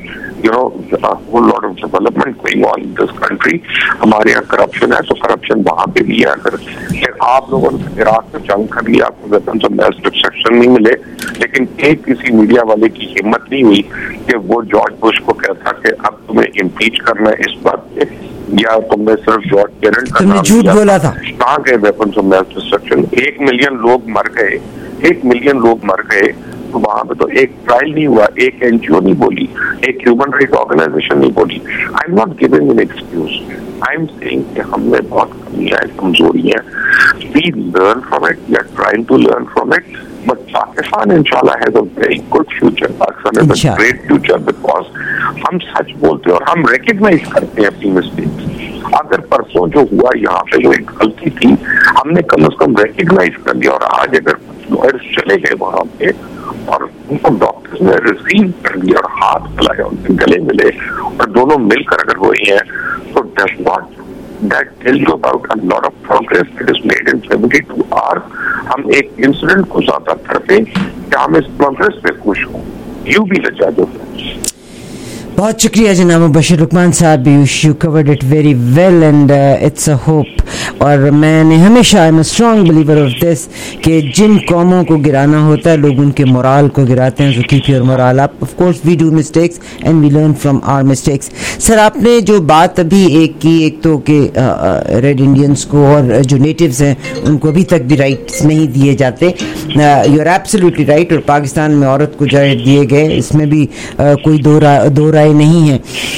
a whole lot of development going on in this country। हमारे यहाँ corruption है तो करप्शन वहाँ पे भी है। अगर आप लोगों ने इराक में जंग कर लिया, आपको वेपन्स ऑफ मास डिस्ट्रक्शन नहीं मिले, लेकिन एक किसी मीडिया वाले की हिम्मत नहीं हुई कि वो जॉर्ज बुश को कहता कि अब तुम्हें इम्पीच करना है इस बात पे, या तुमने सिर्फ जॉर्ज केनेडी का नाम झूठ बोला था। कहाँ गए weapons of mass destruction? 1 million लोग मर गए, 1 मिलियन लोग मर गए, तो वहां पे तो एक ट्रायल नहीं हुआ, एक एनजीओ नहीं बोली, एक ह्यूमन राइट ऑर्गेनाइजेशन नहीं बोली। I am not giving an excuse, I am saying कि हमने बहुत कमियां हैं, कमजोरियां, we learn from it, we are trying to learn from it, but Pakistan इंशाल्लाह has a very good future. Pakistan has a great future because हम सच बोलते हैं और हम रिकग्नाइज करते हैं अपनी मिस्टेक्स। अगर परसों जो हुआ यहाँ पे जो एक गलती थी, हमने कम से कम रिकग्नाइज कर लिया, और आज अगर लॉयर्स चले गए वहां पे और उनको डॉक्टर्स ने रिसीव कर लिया और हाथ मिलाया, उनके गले मिले और दोनों मिलकर अगर हुए हैं, तो does not that tell you about a lot of progress that is made in 72 hours. हम एक इंसिडेंट को ज्यादा करते कि हम इस प्रोग्रेस पे खुश हों। यू बी द जज ऑफ दैट। बहुत शुक्रिया जनाब Bashir Luqman sahab, you covered it very well and it's a hope. और मैंने हमेशा, I am a strong believer of this, कि जिन कौमों को गिराना होता है लोग उनके मोराल को गिराते हैं। So keep your morale up. Of course we do mistakes and we learn from our mistakes. Sir, आपने जो बात अभी एक की, एक तो कि रेड इंडियंस को और जो नेटिव्स हैं उनको अभी तक भी राइट्स नहीं दिए जाते, यू आर एब्सोल्युटली राइट। और पाकिस्तान में औरत को जो दिए गए, इसमें भी कोई दो राय नहीं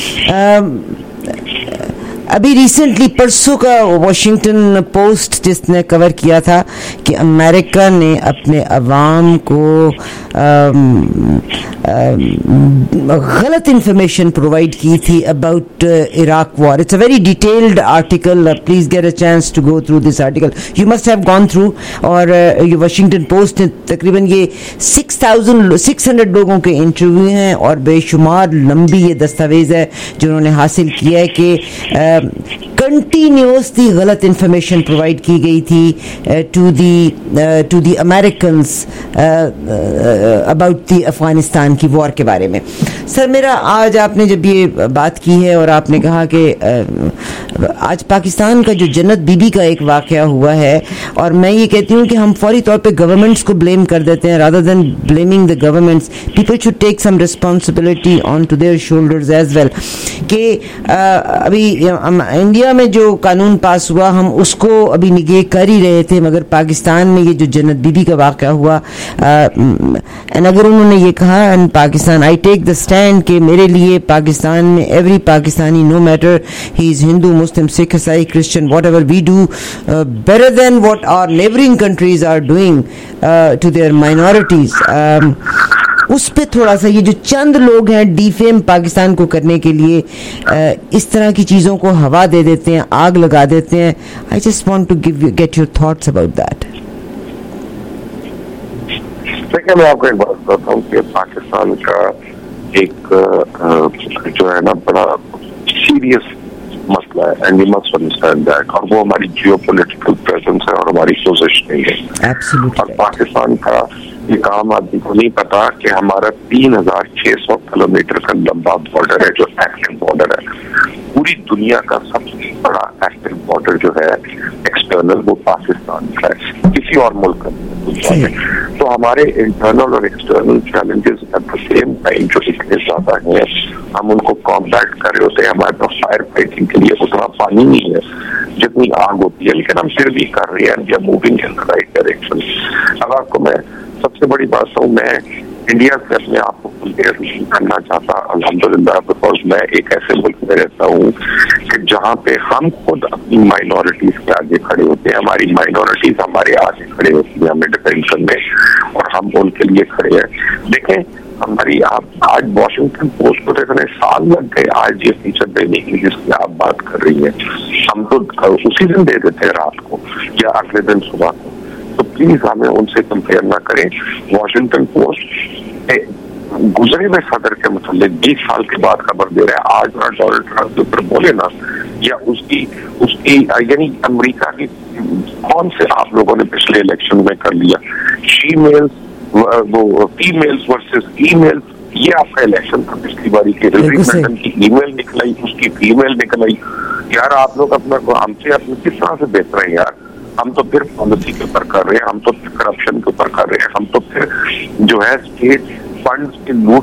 है। अभी रिसेंटली परसों का वॉशिंगटन पोस्ट जिसने कवर किया था कि अमेरिका ने अपने अवाम को गलत इंफॉर्मेशन प्रोवाइड की थी about Iraq war. It's a very detailed article, please get a chance to go through this article, you must have gone through. और ये वॉशिंगटन पोस्ट ने तकरीबन ये 600 लोगों के इंटरव्यू हैं और बेशुमार लंबी ये दस्तावेज है जो उन्होंने हासिल किया है कि कंटिन्यूसली गलत इंफॉर्मेशन प्रोवाइड की गई थी to the Americans about the Afghanistan की वॉर के बारे में। सर, मेरा आज आपने जब ये बात की है और आपने कहा कि आज पाकिस्तान का जो जन्नत बीबी का एक वाकया हुआ है, और मैं ये कहती हूँ कि हम फौरी तौर पे गवर्नमेंट्स को ब्लेम कर देते हैं rather than blaming the governments. People should take some responsibility on to their shoulders as well. कि अभी इंडिया में जो कानून पास हुआ हम उसको अभी निगेह कर ही रहे थे, मगर पाकिस्तान में ये जो जन्नत बीबी का वाकया हुआ, एंड अगर उन्होंने ये कहा, and Pakistan, I take the stand कि मेरे लिए पाकिस्तान में every Pakistani, no matter he is Hindu, Muslim, Sikh, ईसाई, Christian, whatever we do better than what our neighbouring countries are doing to their minorities. उस पे थोड़ा सा, ये जो चंद लोग हैं डिफेम पाकिस्तान को करने के लिए इस तरह की चीज़ों को हवा दे देते हैं, आग लगा देते हैं। I just want to get your thoughts about that. देखिए, मैं आपको एक बात बताता हूँ कि पाकिस्तान का एक जो है ना बड़ा सीरियस मसला है, and you must understand that, और वो हमारी जियोपॉलिटिकल प्रेजेंस है और हमारी पोजीशनिंग है। और पाकिस्तान का ये आम आदमी को नहीं पता कि हमारा 3600 किलोमीटर का लंबा बॉर्डर है जो एक्टिव बॉर्डर है। पूरी दुनिया का सबसे बड़ा एक्टिव बॉर्डर जो है एक्सटर्नल वो पाकिस्तान का है, किसी और मुल्क का नहीं। तो हमारे इंटरनल और external challenges at the same time जो इतने ज्यादा हैं, हम उनको कॉम्बैट कर रहे होते हैं। हमारे पास फायर फाइटिंग के लिए उतना पानी नहीं है जितनी आग होती है, लेकिन हम फिर भी कर रहे हैं, we are moving in the right direction. अब आपको मैं सबसे बड़ी बात कहूँ, मैं इंडिया से अपने आप को कंपेयर नहीं करना चाहता अल्हम्दुलिल्लाह, बिकॉज मैं एक ऐसे मुल्क में रहता हूँ कि जहाँ पे हम खुद अपनी माइनॉरिटीज के आगे खड़े होते हैं, हमारी माइनॉरिटीज हमारे आगे खड़े होती है हमें डिफेंड करने, और हम उनके लिए खड़े हैं। देखें हमारी, आप आज वॉशिंगटन पोस्ट को इतने साल लग गए आज ये फीचर देने की जिसकी आप बात कर रही हैं, हम तो उसी दिन दे देते हैं रात को या अगले दिन सुबह को। तो प्लीज हमें उनसे कंपेयर ना करें। वॉशिंगटन पोस्ट गुजरे हुए सदर के मतलब 20 साल के बाद खबर दे रहा है, आज ना डोनाल्ड ट्रंप के ऊपर बोले ना, या उसकी यानी अमेरिका की कौन से आप लोगों ने पिछले इलेक्शन में कर लिया, शीमेल्स वो फीमेल्स वर्सेस ईमेल्स, ये आपका इलेक्शन था पिछली बारी के। हिलरी क्लिंटन की ईमेल निकल आई, उसकी फीमेल निकल आई। यार आप लोग अपना हमसे अपने किस तरह से बेहतर हैं यार। हम तो फिर पॉलिसी के ऊपर कर रहे हैं, हम तो करप्शन के ऊपर कर रहे हैं, हम तो फिर जो है स्टेट फंड्स की लूट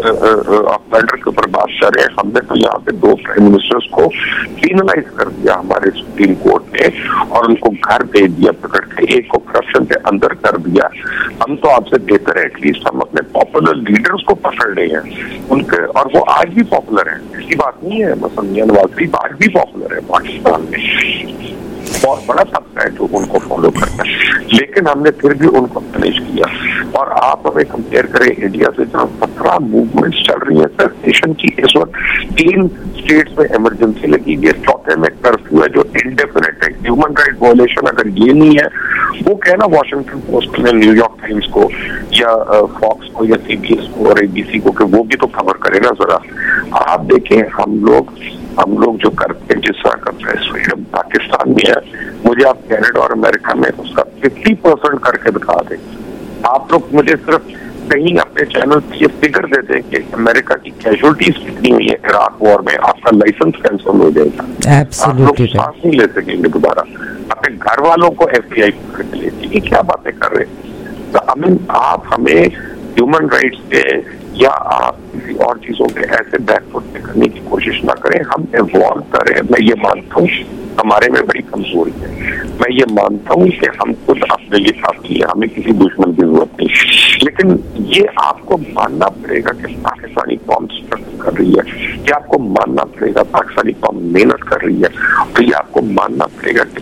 ऑफेंडर के ऊपर बात कर रहे हैं। हमने तो यहाँ पे 2 प्राइम मिनिस्टर्स को पीनलाइज कर दिया हमारे सुप्रीम कोर्ट ने, और उनको घर भेज दिया पकड़ के, एक को करप्शन के अंदर कर दिया। हम तो आपसे बेहतर है, एटलीस्ट हम अपने पॉपुलर लीडर्स को पकड़ रहे हैं उनके, और वो आज भी पॉपुलर है, इसकी बात नहीं है। मसलन मियां नवाज शरीफ आज भी पॉपुलर है पाकिस्तान में, बहुत बड़ा तबका है जो उनको फॉलो करता है, लेकिन हमने फिर भी उनको पनिश किया। और आप हमें कंपेयर करें इंडिया से, जहाँ 17 मूवमेंट्स चल रही है सर नेशन की, इस वक्त 3 स्टेट्स में इमरजेंसी लगी हुई है, 4थे में कर्फ्यू है जो इंडेफिनिट है। ह्यूमन राइट वायलेशन अगर ये नहीं है, वो कहना वॉशिंगटन पोस्ट ने न्यूयॉर्क टाइम्स को या फॉक्स को या CBS को और ABC को, कि वो भी तो खबर करे ना जरा। आप देखें हम लोग जो करते हैं, जिस तरह का प्रेस फ्रीडम पाकिस्तान में है, मुझे आप कनाडा और अमेरिका में उसका 50% करके दिखा दें। आप लोग मुझे सिर्फ कहीं अपने चैनल पे ये फिगर दे दें कि अमेरिका की कैजुअलिटीज कितनी हुई है इराक वॉर में, आपका लाइसेंस कैंसिल हो जाएगा। आप लोग सांस नहीं ले सकेंगे दोबारा, अपने घर वालों को FBI पकड़ के लेती है। क्या बातें कर रहे हैं? तो आप हमें ह्यूमन राइट्स पे या आप किसी और चीजों के ऐसे बैकफुट पे करने की कोशिश ना करें, हम इवॉल्व करें। मैं ये मानता हूँ हमारे में बड़ी कमजोरी है, मैं ये मानता हूँ कि हम खुद अपने लिए काफी है, हमें किसी दुश्मन की जरूरत नहीं, लेकिन ये आपको मानना पड़ेगा कि पाकिस्तानी कौम स्ट्रगल कर रही है, ये आपको मानना पड़ेगा पाकिस्तानी कौम मेहनत कर रही है, और ये आपको मानना पड़ेगा कि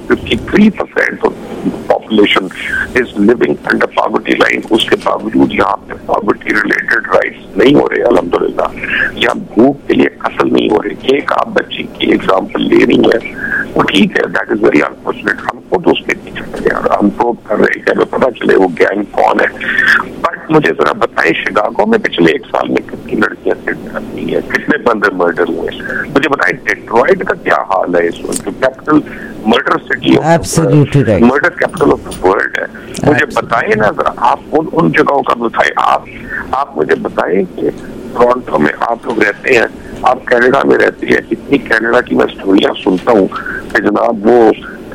53% of population is living under poverty line. उसके बावजूद यहाँ पे पॉवर्टी रिलेटेड राइट्स नहीं हो रहे अल्हम्दुलिल्लाह, या भूख के लिए कत्ल नहीं हो रहे। एक आप बच्ची की एग्जाम्पल ले रही है, वो ठीक है, दैट इज वेरी अनफॉर्चुनेट, हम खुद उसके पीछे पड़े और हम प्रोब कर रहे हैं कि हमें पता चले वो गैंग कौन है। बट मुझे जरा बताएं, शिकागो में पिछले 1 साल में कितनी लड़कियां किडनैप हुई है, कितने बंदे मर्डर हुए? मुझे बताएं डिट्रॉइट का क्या हाल है इस वक्त, capital murder city, murder capital of the world है। मुझे बताएं ना जरा, आप उन जगहों का बताएं। आप मुझे बताएं कि टोरंटो में आप लोग रहते हैं, आप कनाडा में रहती है, इतनी कनाडा की मैं स्टोरियां सुनता हूँ कि जनाब वो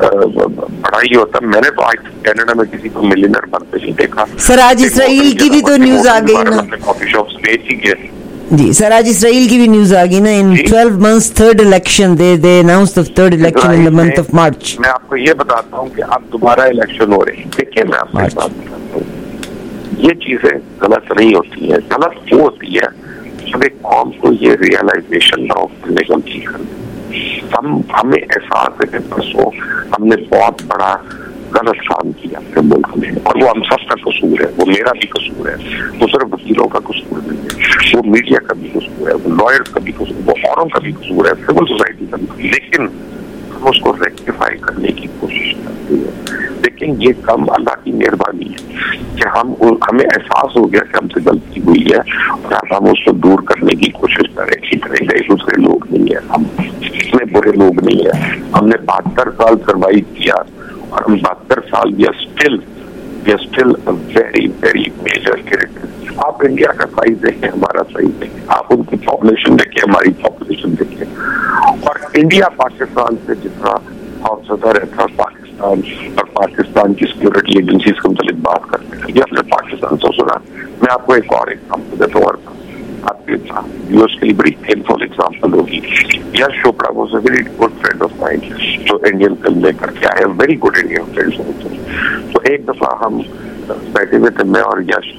बड़ा ही होता। मैंने तो आज कनाडा में किसी को मिलियनर बनते नहीं देखा। सर आज इसराइल की भी तो न्यूज आ गई ना, कॉफी शॉप बेच ही गए जी सर, आज इसराइल की भी न्यूज आ गई ना, in 12 months third election, they announced the third election in the month of March. मैं आपको ये बताता हूँ कि अब दोबारा इलेक्शन हो रहे हैं। देखिए मैं आपको एक बात बताता हूँ, ये चीजें गलत नहीं होती है, गलत वो होती है जब एक कौम को ये रियलाइजेशन ना हो निगम की हमें एहसास है कि परसों हमने बहुत बड़ा गलत काम किया अपने मुल्क में, और वो हम सब का कसूर है, वो मेरा भी कसूर है, वो सिर्फ वकीलों का कसूर नहीं है, वो मीडिया का भी कसूर है, वो लॉयर्स का भी कसूर, वो औरों का भी कसूर है, सिविल सोसाइटी का भी, लेकिन हम उसको रेक्टिफाई करने की कोशिश करते हैं। लेकिन ये कम अल्लाह की मेहरबानी है कि हमें एहसास हो गया कि हमसे गलती हुई है, और अब हम उसको दूर करने की कोशिश करें। इतने गए दूसरे लोग नहीं है, हम इतने बुरे लोग नहीं है। हमने 72 साल सर्वाइव किया, और हम 72 साल we are still a very very major critic. आप इंडिया का साइज देखें, हमारा साइज देखें, आप उनकी पॉपुलेशन देखें, हमारी पॉपुलेशन देखें, और इंडिया पाकिस्तान से जितना खौफजदा रहता, पाकिस्तान पाकिस्तान और पाकिस्तान की सिक्योरिटी एजेंसीज के मुताबिक बात करते हैं, या फिर पाकिस्तान से सुना। मैं आपको एक और एग्जाम्पल देता हूँ और आपके व्यूअर्स के लिए बड़ी पेनफुल एग्जाम्पल होगी। Yash Chopra was a very good friend of mine, जो इंडियन फिल्म मेकर क्या है, वेरी गुड इंडियन फ्रेंड्स होते हैं। तो एक दफा हम बैठे हुए थे, मैं और Yash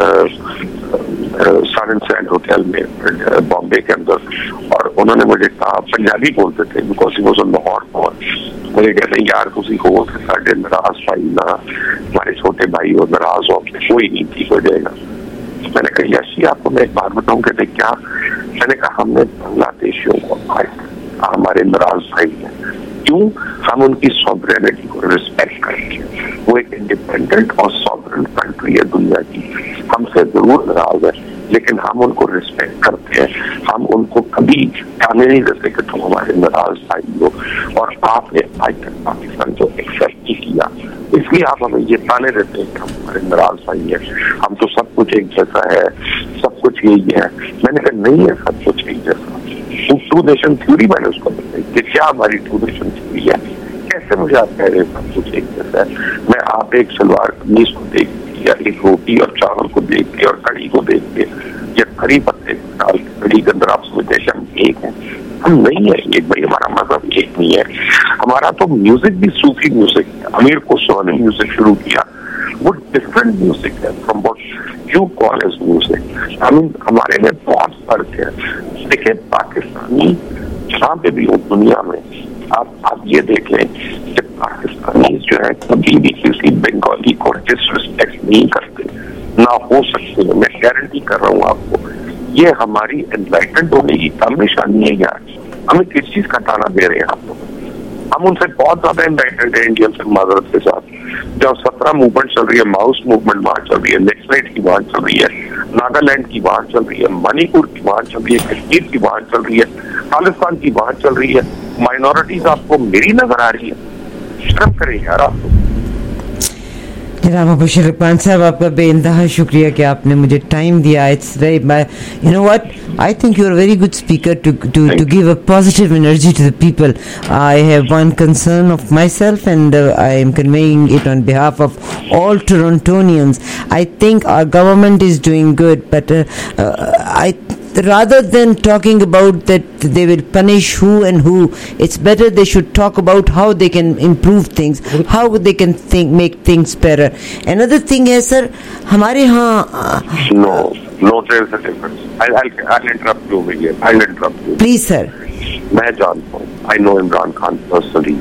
Sun and Sand hotel में बॉम्बे के अंदर, और उन्होंने मुझे कहा, पंजाबी बोलते थे because he was on Lahore point, मुझे कहते हैं यार तुसी हो साढ़े नाराज भाई ना, हमारे छोटे भाई और नाराज हो, कोई नहीं ठीक हो जाएगा। मैंने कहा यश जी आपको मैं एक बात बताऊं, कहते क्या? मैंने कहा हमने बांग्लादेशियों को हमारे नाराज भाई हैं, क्यों? हम उनकी सॉवरेनिटी को रिस्पेक्ट करते हैं, वो एक इंडिपेंडेंट और सॉवरेन कंट्री है दुनिया की, हमसे जरूर नाराज है लेकिन हम उनको रिस्पेक्ट करते हैं, हम उनको कभी ताने नहीं देते कि तुम हमारे नाराज भाई हो, और आपने आज तक पाकिस्तान को एक्सेप्ट नहीं किया, इसलिए आप हमें ये ताने देते हैं कि हम हमारे नाराज भाई है, हम तो सब कुछ एक जैसा है, सब कुछ यही है। मैंने कहा नहीं है सब कुछ एक जैसा, टू नेशन थ्योरी मैंने उसको बताई कि क्या हमारी टू नेशन थ्योरी है, कैसे मुझे आप कह रहे हैं सब कुछ एक जैसा है? मैं आप एक सलवार कमीज को देख के, या एक रोटी और चावल को देख के, और कड़ी को देख के, या कड़ी पत्ते डाल के कड़ी के अंदर आप समझते हैं हम एक हैं, हम नहीं है एक भाई, हमारा मजहब एक नहीं है। हमारा तो म्यूजिक भी सूफी म्यूजिक है, अमीर खुसरो ने म्यूजिक शुरू किया, वो डिफरेंट म्यूजिक है from what you call as music. I mean हमारे में बहुत फर्क है। देखिए पाकिस्तानी जहाँ पे भी हो दुनिया में, आप ये देख लें कि पाकिस्तानी जो है कभी भी किसी बंगाली को डिसरिस्पेक्ट नहीं करते, ना हो सकते, मैं गारंटी कर रहा हूँ आपको। ये हमारी एनलाइटेंड होने की कम निशानी है यार, हमें किस चीज का ताना दे रहे हैं आप लोग? हम उनसे बहुत ज्यादा एनलाइटेंड है इंडियन फिल्म माजरत के साथ। जब 17 मूवमेंट चल रही है, माउस मूवमेंट वहां चल रही है, नेक्सलाइट की वहां चल रही है, नागालैंड की वहां चल रही है, मणिपुर की वहां चल रही है, कश्मीर की वहां चल रही है, खालिस्तान की वहां चल रही है, माइनॉरिटीज आपको मेरी नजर आ रही है। शर्म करें यार आप लोग। जनाब मुबशर रहमान साहब, आपका बेइंतहा शुक्रिया कि आपने मुझे टाइम दिया। It's very, you know what, I think you are very good speaker to give a positive energy to the people. I have one concern of myself and I am conveying it on behalf of all Torontonians. I think our government is doing good, but rather than talking about that they will punish who and who, it's better they should talk about how they can improve things, how they can make things better. Another thing है sir, हमारे यहाँ No, there's a difference. I'll interrupt you over here. I'll interrupt you. Please sir. मैं जानता हूँ, I know Imran Khan personally.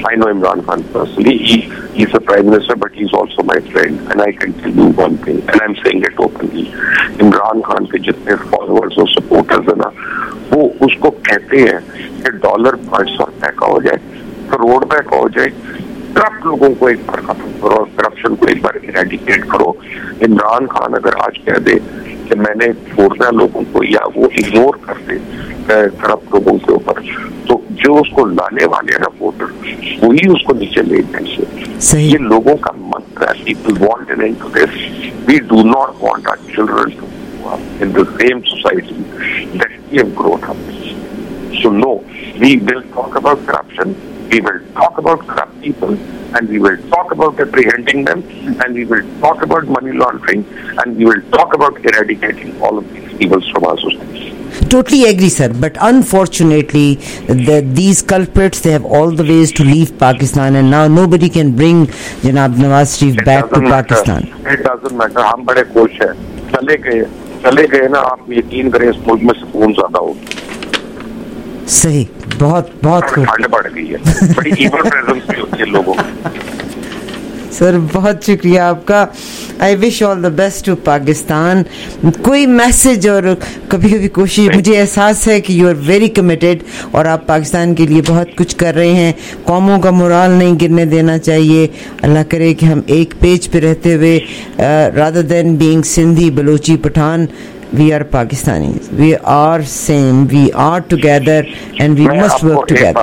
He's the Prime Minister, but he's also my friend. And I can tell you one thing, and I'm saying it openly. Imran Khan के जितने followers और supporters है ना, वो उसको कहते हैं कि $500 का हो जाए, करोड़ रुपए का हो जाए, करप्ट लोगों को एक बार खत्म करो, करप्शन को एक बार इरेडिकेट करो। इमरान खान अगर आज कह दे कि मैंने छोड़ना लोगों को, या वो इग्नोर कर दे करप्ट लोगों के ऊपर, तो जो उसको लाने वाले हैं ना वोटर, वही उसको नीचे ले जाएंगे। ये लोगों का मंत्र है। People want an end to this. We do not want our children to grow up in the same society that we have grown up. So no, we will talk about corruption, we will talk about corrupt people, and we will talk about apprehending them, and we will talk about money laundering, and we will talk about eradicating all of these evils from our society. Totally agree, sir. But unfortunately, these culprits, they have all the ways to leave Pakistan, and now nobody can bring Janab Nawaz Sharif back to Pakistan. It doesn't matter. हम बड़े खुश हैं. चले गए ना, आप यकीन करें इस मुल्क में सुकून ज्यादा हो. सही, बहुत ठंड बढ़ गई है, बड़ी इवल प्रेजेंस भी होती है लोगों की। सर बहुत शुक्रिया आपका। I wish all the best to Pakistan. कोई मैसेज और कभी कोशिश, मुझे एहसास है कि यू आर वेरी कमिटेड और आप पाकिस्तान के लिए बहुत कुछ कर रहे हैं। कौमों का मोराल नहीं गिरने देना चाहिए। अल्लाह करे कि हम एक पेज पे रहते हुए, rather than being Sindhi, Balochi, Pathan, we are Pakistanis. We are same. We are together, and we must work together.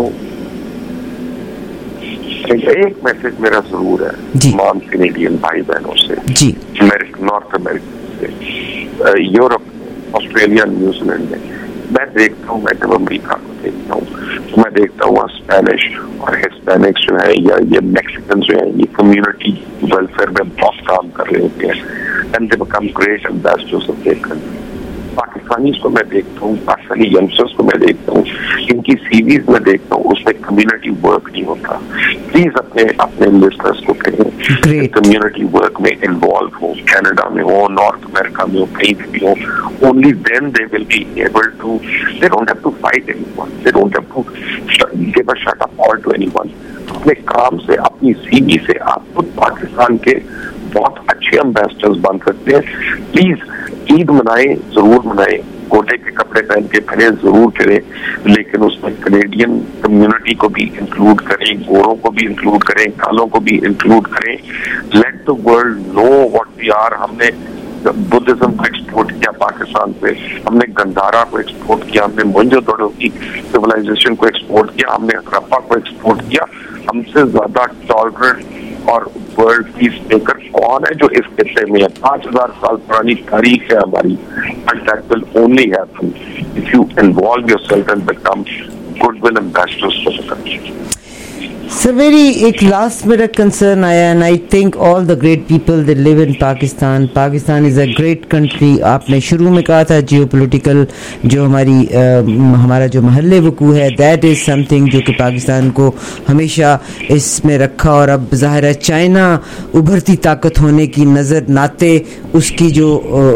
एक मैसेज मेरा जरूर है तमाम कैनेडियन भाई बहनों से, जी, नॉर्थ अमेरिका से, यूरोप, ऑस्ट्रेलिया, न्यूजीलैंड में। मैं देखता हूँ, मैं जब अमेरिका को देखता हूँ, तो मैं देखता हूँ वहाँ स्पेनिश और हिस्पैनिक्स जो है या ये मैक्सिकन जो है ये कम्युनिटी वेलफेयर में बहुत काम कर रहे होते हैं and they become great ambassadors of their country. Pakistani को मैं देखता हूँ, पाकिस्तानी यंगस्टर्स को मैं देखता हूँ, इनकी सीवीज में देखता हूँ, उसमें कम्युनिटी वर्क नहीं होता। प्लीज अपने लिस्टनर्स को कहें कम्युनिटी वर्क में इन्वॉल्व हो, कनाडा में हो, नॉर्थ अमेरिका में हो, कहीं भी हो। Only then they will be able to, they don't have to fight anyone, they don't have to give a shut up call to anyone. अपने काम से, अपनी सीवी से आप खुद पाकिस्तान के बहुत अच्छे एम्बेसडर्स बन सकते हैं। प्लीज ईद मनाएं, जरूर मनाएं, गोटे के कपड़े पहन के पहले जरूर करें, लेकिन उसमें कनेडियन कम्युनिटी को भी इंक्लूड करें, गोरों को भी इंक्लूड करें, कालों को भी इंक्लूड करें। Let the world know what we are. हमने बुद्धिज्म को एक्सपोर्ट किया पाकिस्तान से, हमने गंधारा को एक्सपोर्ट किया, हमने मोहनजोदड़ो की सिविलाइजेशन को एक्सपोर्ट किया, हमने हड़प्पा को एक्सपोर्ट किया। हमसे ज्यादा टॉलरेंट और वर्ल्ड पीस मेकर कौन है जो इस खित्ते में है? 5000 साल पुरानी तारीख है हमारी, and that will only happen if you involve yourself and become goodwill ambassadors for the country. Sir, एक last मेरा concern आया, and I think all the great people that live in Pakistan. Pakistan is a great country. आपने शुरू में कहा था geopolitical जो हमारा जो महल्ले वकू है, that is something जो कि पाकिस्तान को हमेशा इसमें रखा, और अब ज़ाहिर है चाइना उभरती ताकत होने की नज़र नाते उसकी जो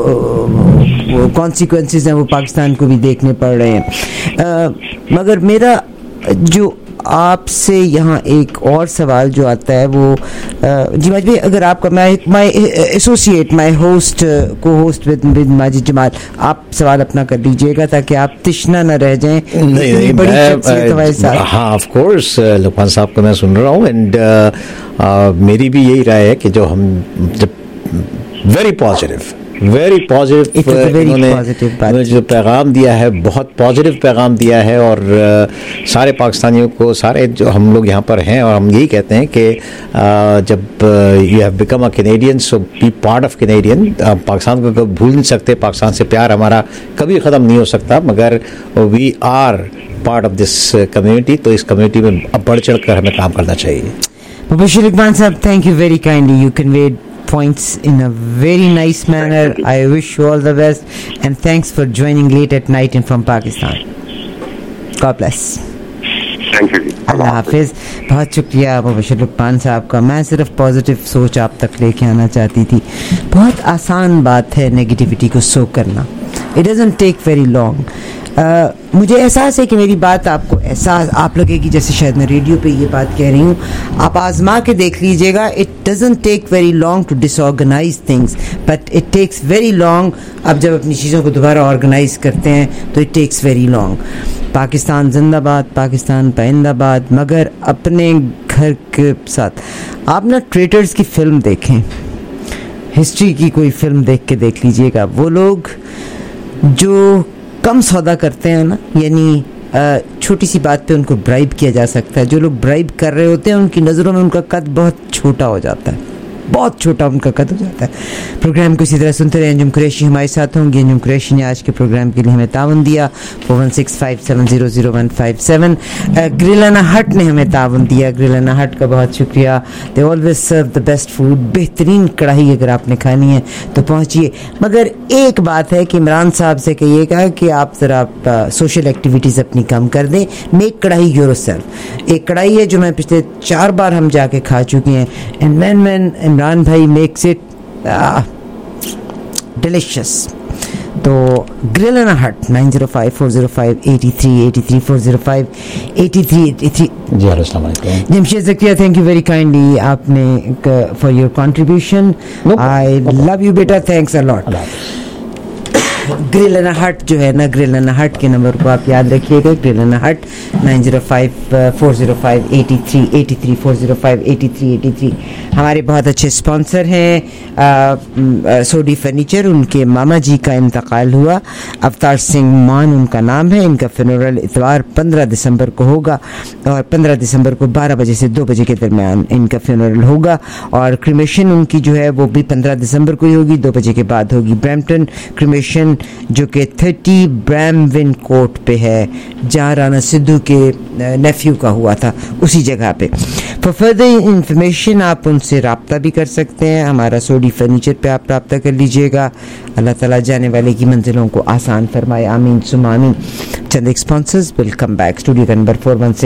consequences हैं वो पाकिस्तान को भी देखने पड़ रहे हैं। मगर मेरा जो आपसे यहाँ एक और सवाल जो आता है वो जी माजिद भाई, अगर आपका my associate, my host, co host with Majid Jamal, आप सवाल अपना कर लीजिएगा ताकि आप तिश्ना न रह जाएं। नहीं, हाँ ऑफ कोर्स लुकमान साहब को मैं सुन रहा हूँ, एंड मेरी भी यही राय है कि जो हम जब वेरी पॉजिटिव इन्होंने जो पैगाम दिया है, बहुत पॉजिटिव पैगाम दिया है, और सारे पाकिस्तानियों को, सारे जो हम लोग यहाँ पर हैं, और हम यही कहते हैं कि जब you have become a Canadian so be part of Canadian. Pakistan को कभी भूल नहीं सकते, पाकिस्तान से प्यार हमारा कभी ख़त्म नहीं हो सकता, मगर we are part of this community. तो इस कम्युनिटी में अब बढ़ चढ़ कर हमें काम करना चाहिए। Mubashir Iqbal sahab, thank you very kindly. You conveyed points in a very nice manner. I wish you all the best, and thanks for joining late at night and from Pakistan. God bless. Thank you. अल्लाह हाफिज। बहुत शुक्रिया मुबश्शिर इकबाल साहब का। मैं सिर्फ positive सोच आप तक लेके आना चाहती थी। बहुत आसान बात है नेगेटिविटी को सो करना। It doesn't take very long. मुझे एहसास है कि मेरी बात आपको एहसास आप लगेगी जैसे शायद मैं रेडियो पे ये बात कह रही हूँ। आप आजमा के देख लीजिएगा। It doesn't take very long to disorganize things, but it takes very long. अब जब अपनी चीज़ों को दोबारा ऑर्गेनाइज करते हैं तो it takes very long. Pakistan जिंदाबाद, पाकिस्तान पाइंदाबाद। मगर अपने घर के साथ आप ना ट्रेटर्स की फिल्म देखें, हिस्ट्री की कोई फिल्म देख के देख लीजिएगा। वो लोग जो कम सौदा करते हैं ना, यानी छोटी सी बात पे उनको ब्राइब किया जा सकता है। जो लोग ब्राइब कर रहे होते हैं उनकी नज़रों में उनका कद बहुत छोटा हो जाता है, बहुत छोटा उनका कद हो जाता है। प्रोग्राम को इसी तरह सुनते रहे। अंजुम कुरैशी हमारे साथ होंगे। अंजुम कुरैशी ने आज के प्रोग्राम के लिए हमें तावन दिया। 4165700157। ग्रिलाना हट ने हमें तावन दिया। ग्रिलाना हट का बहुत शुक्रिया। They always serve the best food. बेहतरीन कढ़ाई अगर आपने खानी है तो पहुँचिए। मगर एक बात है कि इमरान साहब से कहिएगा कि आप ज़रा सोशल एक्टिविटीज़ अपनी कम कर दें। मेक कढ़ाई योरसेल्फ। एक कढ़ाई है जो मैं पिछले 4 बार हम जाके खा चुके हैं, एंड मैन इमरान भाई मेक्स इट डिलिशियस। तो ग्रिलाना हट 9054058383 4058383। जी अस्सलाम वालेकुम। Jamshed Zakia, thank you very kindly आपने for your contribution. I love you बेटा, thanks a lot. Grill and hut जो है ना, ग्रिलाना हट के नंबर को आप याद रखिएगा। ग्रिलाना हट 9054058383 4058383। हमारे बहुत अच्छे स्पॉन्सर हैं सोडी फर्नीचर। उनके मामा जी का इंतकाल हुआ, अवतार सिंह मान उनका नाम है। इनका फ्यूनरल इतवार 15 दिसंबर को होगा, और 15 दिसंबर को 12 बजे से 2 बजे के दरमियान इनका फ्यूनरल होगा, और क्रिमेशन उनकी जो है वो भी 15 दिसंबर को ही होगी, 2 बजे के बाद होगी। ब्रैम्पटन क्रिमेशन लोकेशन जो कि 30 ब्रैमविन कोर्ट पे है, जहाँ राणा सिद्धू के नेफ्यू का हुआ था, उसी जगह पे। फॉर फर्दर इंफॉर्मेशन आप उनसे रब्ता भी कर सकते हैं। हमारा सोडी फर्नीचर पे आप रब्ता कर लीजिएगा। अल्लाह ताला जाने वाले की मंजिलों को आसान फरमाए, आमीन सुम्मा आमीन। चंद एक sponsors will come back. Studio का नंबर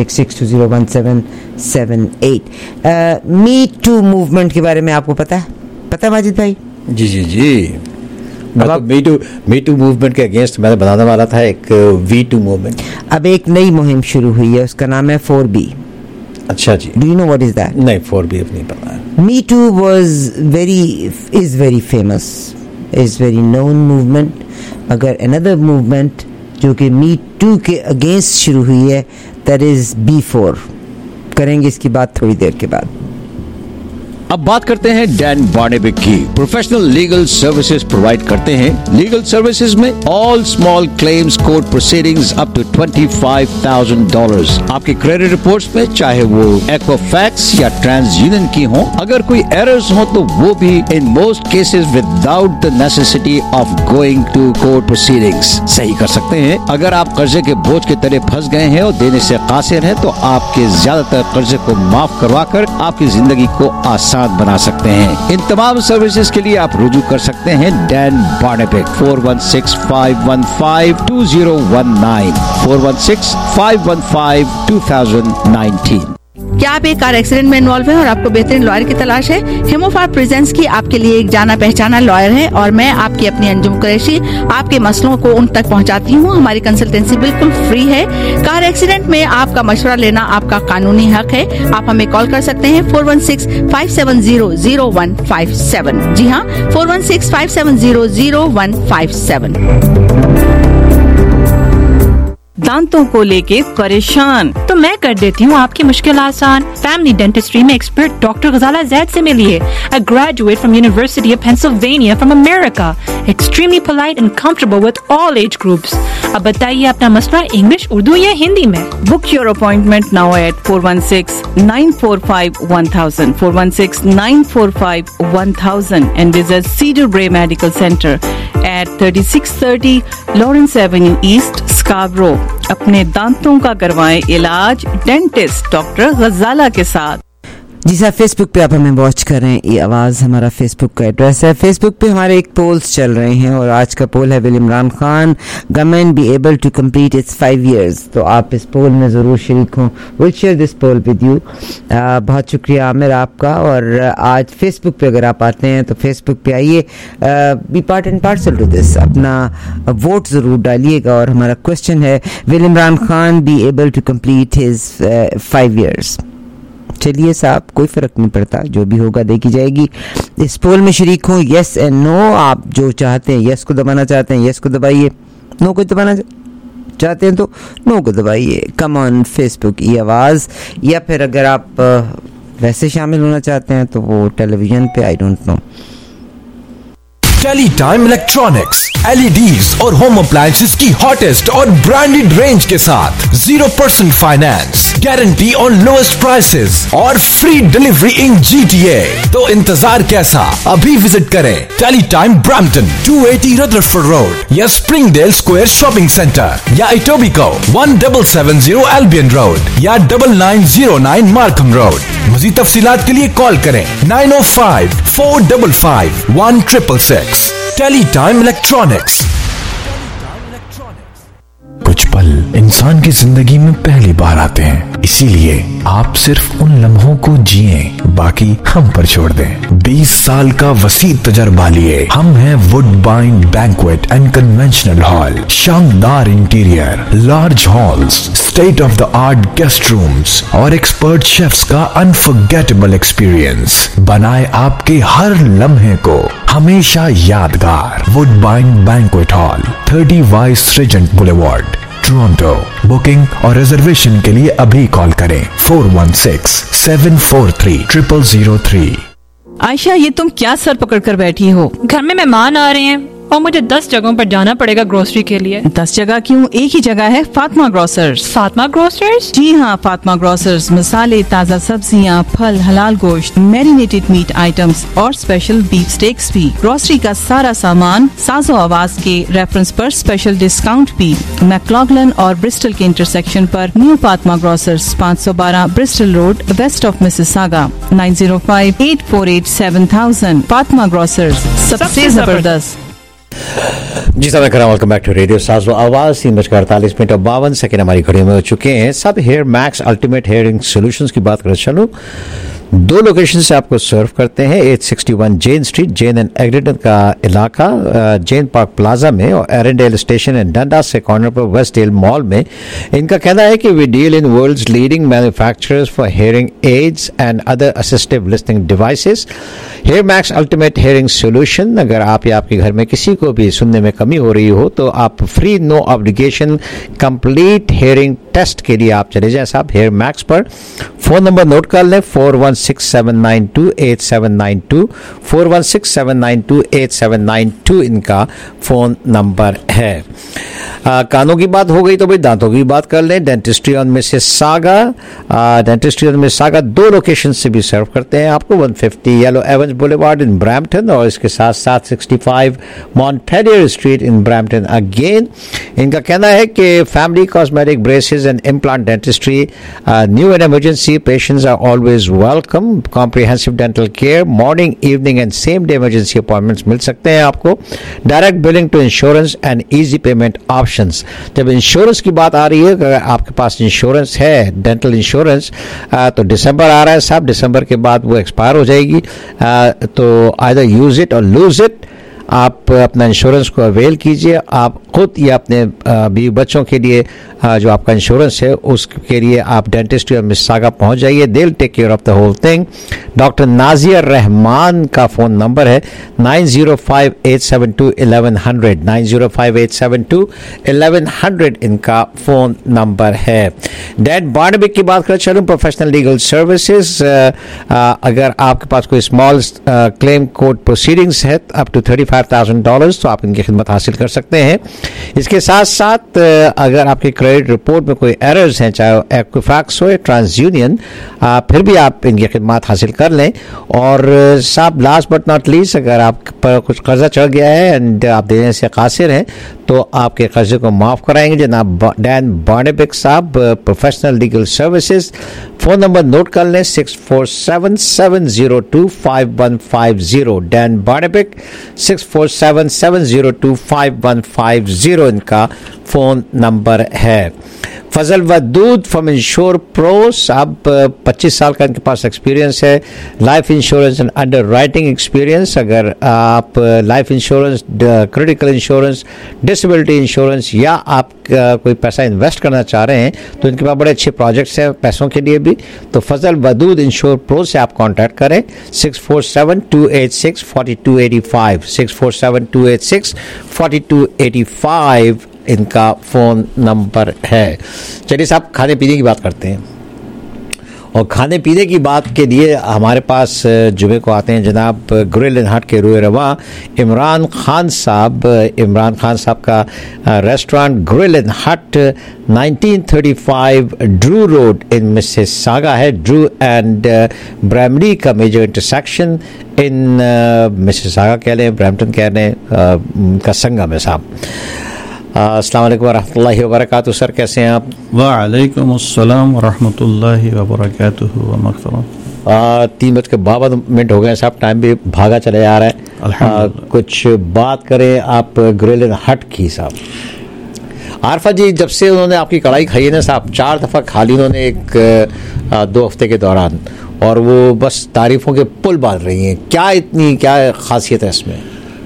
4166201778। मी टू मूवमेंट के बारे में आपको पता है माजिद भाई? जी मी टू मूवमेंट के अगेंस्ट मैं बताने वाला था एक V2 मूवमेंट। अब एक नई मुहिम शुरू हुई है, उसका नाम है 4B। अच्छा जी, do you know what is that? नहीं, 4B अब नहीं पता है। Me Too is very famous, is very known movement। अगर another movement जो कि Me Too के अगेंस्ट शुरू हुई है, that is B4। करेंगे इसकी बात थोड़ी देर के बाद। अब बात करते हैं डैन बार्नेबिक की। प्रोफेशनल लीगल सर्विसेज प्रोवाइड करते हैं। लीगल सर्विसेज में all small claims court proceedings up to $25,000। आपकी क्रेडिट रिपोर्ट्स में चाहे वो एक्वाफैक्स या ट्रांस यूनियन की हो, अगर कोई एरर्स हो तो वो भी in most cases without the necessity of going to court proceedings सही कर सकते हैं। अगर आप कर्जे के बोझ के तले फंस गए हैं और देने से कासिर हैं, तो आपके ज्यादातर कर्जे को माफ करवा कर आपकी जिंदगी को आसान बना सकते हैं। इन तमाम सर्विसेज के लिए आप रुजू कर सकते हैं डैन बार्नेबिक 416-515-2019 416-515-2019। क्या आप एक कार एक्सीडेंट में इन्वॉल्व हैं और आपको बेहतरीन लॉयर की तलाश है? हिमोफार प्रेजेंस की आपके लिए एक जाना पहचाना लॉयर है और मैं आपकी अपनी अंजुम कुरैशी आपके मसलों को उन तक पहुंचाती हूं। हमारी कंसल्टेंसी बिल्कुल फ्री है। कार एक्सीडेंट में आपका मशवरा लेना आपका कानूनी हक है। आप हमें कॉल कर सकते हैं 416-570-0157। जी हाँ, 416-570-0157। दांतों को लेके परेशान? तो मैं कर देती हूँ आपकी मुश्किल आसान। फैमिली डेंटिस्ट्री में एक्सपर्ट डॉक्टर गजाला जैद से मिलिए। A graduate from university of Pennsylvania from America, extremely polite and comfortable with all age groups. अब बताइए अपना मसला इंग्लिश, उर्दू या हिंदी में? Book your appointment now at 416-945-1000 416-945-1000 and visit Cedar Bray Medical Center at 3630 Lawrence Avenue East, Scarborough। अपने दांतों का करवाएं इलाज डेंटिस्ट डॉक्टर गजाला के साथ। जी साहब, फेसबुक पे आप हमें वॉच कर रहे हैं। ये आवाज़ हमारा फेसबुक का एड्रेस है। फेसबुक पे हमारे एक पोल्स चल रहे हैं और आज का पोल है, will Imran Khan government be able to complete its 5 years? तो आप इस पोल में ज़रूर शरीक हों। Will share this poll with you. बहुत शुक्रिया आमिर आपका। और आज फेसबुक पे अगर आप आते हैं तो फेसबुक पे आइए, be part and parcel to this, अपना वोट ज़रूर डालिएगा। और हमारा क्वेश्चन है, will Imran Khan be able to complete his 5 years? चलिए साहब, कोई फर्क नहीं पड़ता, जो भी होगा देखी जाएगी। इस पोल में शरीक हूँ, यस एंड नो। आप जो चाहते हैं, यस को दबाना चाहते हैं यस को दबाइए, नो को दबाना चाहते हैं तो नो को दबाइए। कम ऑन फेसबुक ई आवाज़। या फिर अगर आप वैसे शामिल होना चाहते हैं तो वो टेलीविजन पे, I don't know. Tele Time Electronics, LEDs और होम अप्लायंसेस की हॉटेस्ट और ब्रांडेड रेंज के साथ 0% finance, guarantee on lowest prices और फ्री डिलीवरी इन GTA। तो इंतजार कैसा, अभी विजिट करें Tele Time Brampton 280 Rutherford Road या स्प्रिंगडेल स्क्वायर शॉपिंग सेंटर या इटोबिको 1770 एल्बियन रोड या 9909 मार्कम रोड। मज़ीद तफसीलात के लिए कॉल करें 905-455-1666। Tele Time Electronics. कुछ पल इंसान की जिंदगी में पहली बार आते हैं, इसीलिए आप सिर्फ उन लम्हों को जिए, बाकी हम पर छोड़ दें। 20 साल का वसी तजर्बा लिए हम हैं Woodbine Banquet and Conventional Hall. शानदार interior, large halls, state of the art guest rooms और एक्सपर्ट शेफ्स का अनफॉरगेटेबल एक्सपीरियंस बनाए आपके हर लम्हे को हमेशा यादगार। Woodbine Banquet Hall, 30 Vice Regent Boulevard, Toronto. Booking और रिजर्वेशन के लिए अभी कॉल करें 416-743-0003। आयशा, ये तुम क्या सर पकड़ कर बैठी हो? घर में मेहमान आ रहे हैं, और मुझे 10 जगहों पर जाना पड़ेगा ग्रोसरी के लिए। 10 जगह क्यों, एक ही जगह है, फातिमा ग्रोसर्स। फातिमा ग्रोसर्स? जी हाँ, फातिमा ग्रोसर्स मसाले, ताज़ा सब्जियाँ, फल, हलाल गोश्त, मैरिनेटेड मीट आइटम्स और स्पेशल बीफ स्टेक्स भी। ग्रोसरी का सारा सामान साजो आवाज के रेफरेंस पर स्पेशल डिस्काउंट भी। मैक्लॉगलन और ब्रिस्टल के इंटरसेक्शन पर new Fatima Grocers, 512 Bristol Road, west of Mississauga, 9058487000। Fatima Grocers, सबसे जबरदस्त। जी साहब कराम, वेलकम बैक टू रेडियो साजो आवाज। 3:48 और 52 सेकेंड हमारी घड़ी में हो चुके हैं। सब Hear Max ultimate hearing solutions की बात करें, चलो 2 लोकेशन से आपको सर्व करते हैं। 861 जेन स्ट्रीट, जेन एंड एग्रीटन का इलाका, जेन पार्क प्लाजा में, और एरेंडेल स्टेशन एंड डंडास के कॉर्नर पर वेस्टडेल मॉल में। इनका कहना है कि we deal in world's leading manufacturers for hearing aids and other assistive listening devices. Hear Max ultimate hearing solution, अगर आप या आपके घर में किसी को भी सुनने में कमी हो रही हो तो आप free no obligation complete hearing test के लिए आप चले जाएं साहब हेयर मैक्स पर। फोन नंबर नोट कर लें, 4167928792, 4167928792 इनका फोन नंबर है। कानों की बात हो गई तो भाई दांतों की बात कर लें। Dentistry on Mississauga, dentistry on Mississauga 2 location से भी सर्व करते हैं आपको। 150 Yellow Avens Boulevard in Brampton और इसके साथ 765 Montpelier Street in Brampton again. इनका कहना है कि family cosmetic braces and implant dentistry, new and emergency patients are always welcome. Comprehensive dental care, morning, evening and same day emergency appointments मिल सकते हैं आपको। Direct billing to insurance and easy payment options. जब insurance की बात आ रही है, अगर आपके पास इंश्योरेंस है, डेंटल इंश्योरेंस, तो दिसंबर आ रहा है साहब, दिसंबर के बाद वो एक्सपायर हो जाएगी, तो आइदर यूज इट और लूज इट। आप अपना इंश्योरेंस को अवेल कीजिए, आप खुद या अपने बीवी बच्चों के लिए जो आपका इंश्योरेंस है उसके लिए आप डेंटिस्ट्री और मिसिसागा पहुंच जाइए। They will take care of the whole thing. Doctor Nazia Rahman का फोन नंबर है 9058721100, 9058721100 इनका फोन नंबर है। डैन बार्नबी की बात करें चलूँ, प्रोफेशनल लीगल सर्विसेज, अगर आपके पास कोई स्मॉल क्लेम कोर्ट प्रोसीडिंग्स है अप टू $35,000 तो आप इनकी खिदमत हासिल कर सकते हैं। इसके साथ साथ अगर आपके क्रेडिट रिपोर्ट में कोई एरर्स हैं, चाहे एक्विफैक्स हो या ट्रांस यूनियन, फिर भी आप इनकी खिदमत हासिल कर लें। और साहब लास्ट बट नॉट लीस्ट, अगर आप पर कुछ कर्जा चढ़ गया है एंड आप देने से कासिर हैं तो आपके कर्जे को माफ़ कराएंगे जनाब डैन बार्नेबिक साहब, professional legal services. Phone number note कर लें 6477025150, डैन बार्नेबिक 6477025150 इनका फ़ोन नंबर है। Fazal Wadood from Insure Pro साहब, 25 साल का इनके पास एक्सपीरियंस है, life insurance and underwriting experience. अगर आप life insurance, critical insurance, disability insurance या आप कोई पैसा इन्वेस्ट करना चाह रहे हैं तो इनके पास बड़े अच्छे प्रोजेक्ट्स हैं पैसों के लिए भी, तो फजल वदूद इंश्योर प्रो से आप कॉन्टैक्ट करें 6472864285, 6472864285 इनका फ़ोन नंबर है। चलिए साहब खाने पीने की बात करते हैं, और खाने पीने की बात के लिए हमारे पास जुमे को आते हैं जनाब ग्रिल एंड हट के रूए रवा इमरान खान साहब। इमरान खान साहब का restaurant grill and hut 1935 Drew Road in Mississauga है। ड्रू एंड ब्रैमली का मेजर इंटरसेक्शन इन मिसिसागा कह लें, ब्रैम्पटन कह लें, का संगम है साहब। अस्सलाम वालेकुम वरहमतुल्लाहि वबरकातुहू। सर कैसे हैं आप? वालेकुम अस्सलाम वरहमतुल्लाहि वबरकातुहू व मग़फ़िरत। 3:52 हो गए साहब, टाइम भी भागा चला जा रहा है। कुछ बात करें आप ग्रिल एंड हट की साहब। आरफा जी जब से उन्होंने आपकी कढ़ाई खाई है ना साहब, 4 दफ़ा खा ली उन्होंने 2 हफ्ते के दौरान, और वो बस तारीफ़ों के पुल बांध रही हैं। क्या खासियत है इसमें?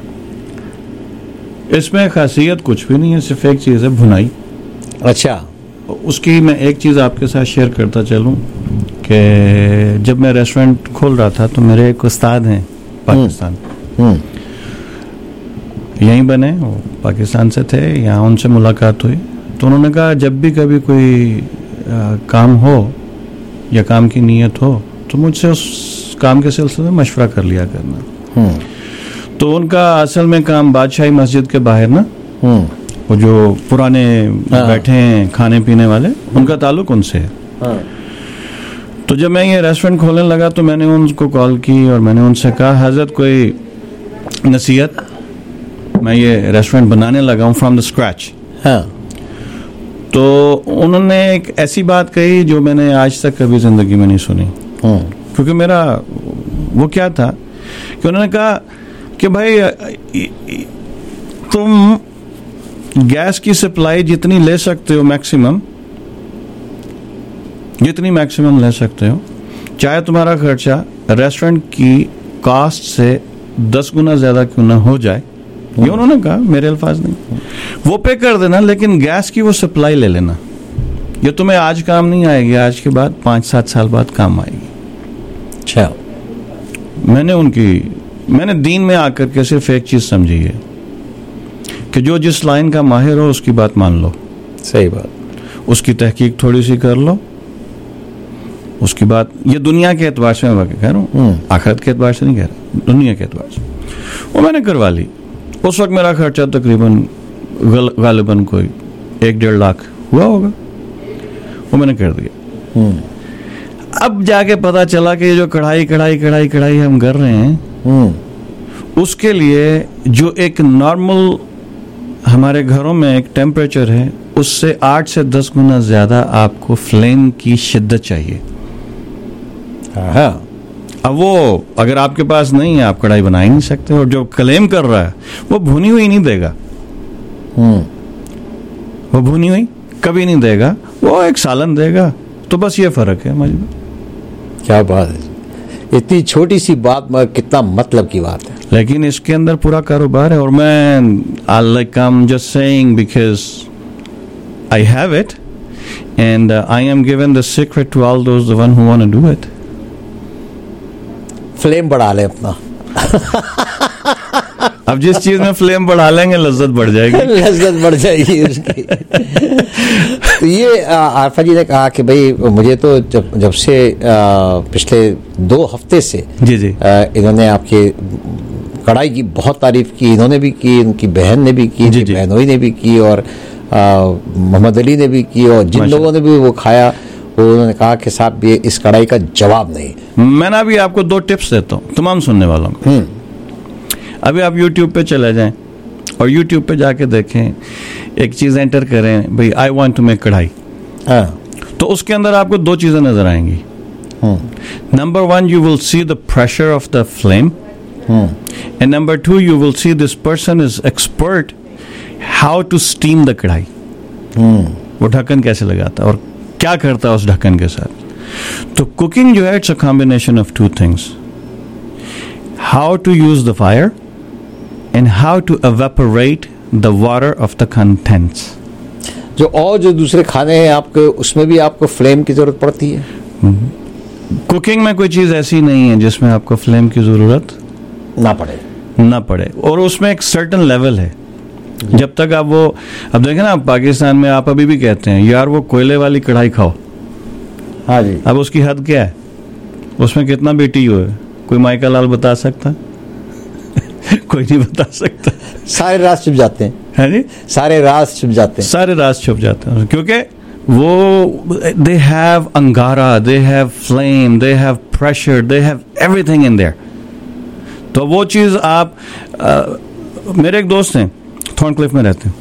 इसमें खासियत कुछ भी नहीं है, सिर्फ एक चीज़ है, भुनाई। अच्छा, उसकी मैं एक चीज़ आपके साथ शेयर करता चलूँ कि जब मैं रेस्टोरेंट खोल रहा था तो मेरे एक उस्ताद हैं पाकिस्तान, यहीं बने, वो पाकिस्तान से थे, यहाँ उनसे मुलाकात हुई तो उन्होंने कहा जब भी कभी कोई काम हो या काम की नीयत हो तो मुझसे उस काम के सिलसिले में मशवरा कर लिया करना। तो उनका असल में काम बादशाही मस्जिद के बाहर ना, वो जो पुराने बैठे हैं खाने पीने वाले, उनका ताल्लुक उनसे है। तो जब मैं ये रेस्टोरेंट खोलने लगा तो मैंने उनको कॉल की और मैंने उनसे कहा, हजरत कोई नसीहत, मैं ये रेस्टोरेंट बनाने लगा हूँ फ्रॉम द स्क्रैच। तो उन्होंने एक ऐसी बात कही जो मैंने आज तक कभी जिंदगी में नहीं सुनी। क्योंकि मेरा वो क्या था कि उन्होंने कहा कि भाई तुम गैस की सप्लाई जितनी ले सकते हो मैक्सिमम, जितनी मैक्सिमम ले सकते हो, चाहे तुम्हारा खर्चा रेस्टोरेंट की कॉस्ट से 10 गुना ज्यादा क्यों ना हो जाए, ये उन्होंने कहा, मेरे अल्फाज नहीं, वो पे कर देना, लेकिन गैस की वो सप्लाई ले लेना। ये तुम्हें आज काम नहीं आएगी, आज के बाद 5-7 साल बाद काम आएगी। अच्छा, मैंने दीन में आकर के सिर्फ एक चीज समझी है कि जो जिस लाइन का माहिर हो उसकी बात मान लो। सही बात। उसकी तहकीक थोड़ी सी कर लो, उसकी बात, ये दुनिया के एतबार से मैं कह रहा हूँ, आखिरत के एतबार से नहीं कह रहा, दुनिया के एतबार से। वो मैंने करवा ली। उस वक्त मेरा खर्चा तकरीबन गालिबन कोई 1-1.5 लाख हुआ होगा, वो मैंने कर दिया। अब जाके पता चला कि जो कढ़ाई हम कर रहे हैं, उसके लिए जो एक नॉर्मल हमारे घरों में एक टेम्परेचर है, उससे 8 से 10 गुना ज्यादा आपको फ्लेम की शिद्दत चाहिए। अब वो अगर आपके पास नहीं है, आप कढ़ाई बना ही नहीं सकते। और जो क्लेम कर रहा है वो भुनी हुई नहीं देगा, वो भुनी हुई कभी नहीं देगा, वो एक सालन देगा। तो बस ये फर्क है मजबूर। क्या बात है, इतनी छोटी सी बात में कितना मतलब की बात है, लेकिन इसके अंदर पूरा कारोबार है। और मैं I'm just saying because I have it and I am given the secret to all those the one who want to do it. Flame बढ़ा ले अपना। अब जिस चीज में फ्लेम बढ़ा लेंगे लज्जत बढ़ जाएगी। लज्जत बढ़ जाएगी उसकी। तो ये आरफा जी ने कहा कि भाई मुझे तो जब से पिछले 2 हफ्ते से जी इन्होंने आपके कढ़ाई की बहुत तारीफ की, इन्होंने भी की, इनकी बहन ने भी की, बहनोई ने भी की, और मोहम्मद अली ने भी की, और जिन लोगों ने भी वो खाया उन्होंने कहा कि साहब ये इस कढ़ाई का जवाब नहीं। मैंने अभी आपको 2 टिप्स देता हूँ तमाम सुनने वालों को। अभी आप YouTube पे चले जाएं और YouTube पे जाके देखें, एक चीज एंटर करें, भाई आई वांट टू मेक कढ़ाई, तो उसके अंदर आपको 2 चीजें नजर आएंगी। Number 1, you will see the pressure of the flame, and number 2, you will see this person is expert how to steam the karahi. वो ढक्कन कैसे लगाता है और क्या करता है उस ढक्कन के साथ। तो कुकिंग जो है, it's a combination of 2 things, how to use the fire and how to evaporate the water of the contents. जो दूसरे खाने हैं आपके, उसमें भी आपको फ्लेम की जरूरत पड़ती है। कुकिंग में कोई चीज ऐसी नहीं है जिसमें आपको फ्लेम की जरूरत ना पड़े। और उसमें एक सर्टेन लेवल है, जब तक आप वो, अब देखें ना, पाकिस्तान में आप अभी भी कहते हैं यार वो कोयले वाली कढ़ाई खाओ। हाँ जी। अब उसकी हद क्या है, उसमें कितना BTU है, कोई माइका लाल बता सकता? कोई नहीं बता सकता। सारे राज छुप जाते हैं। है जी, सारे राज छुप जाते हैं, क्योंकि वो दे हैव अंगारा, they have flame, they have pressure, they have everything in there. तो वो चीज आप मेरे एक दोस्त हैं, थॉर्नक्लिफ में रहते हैं,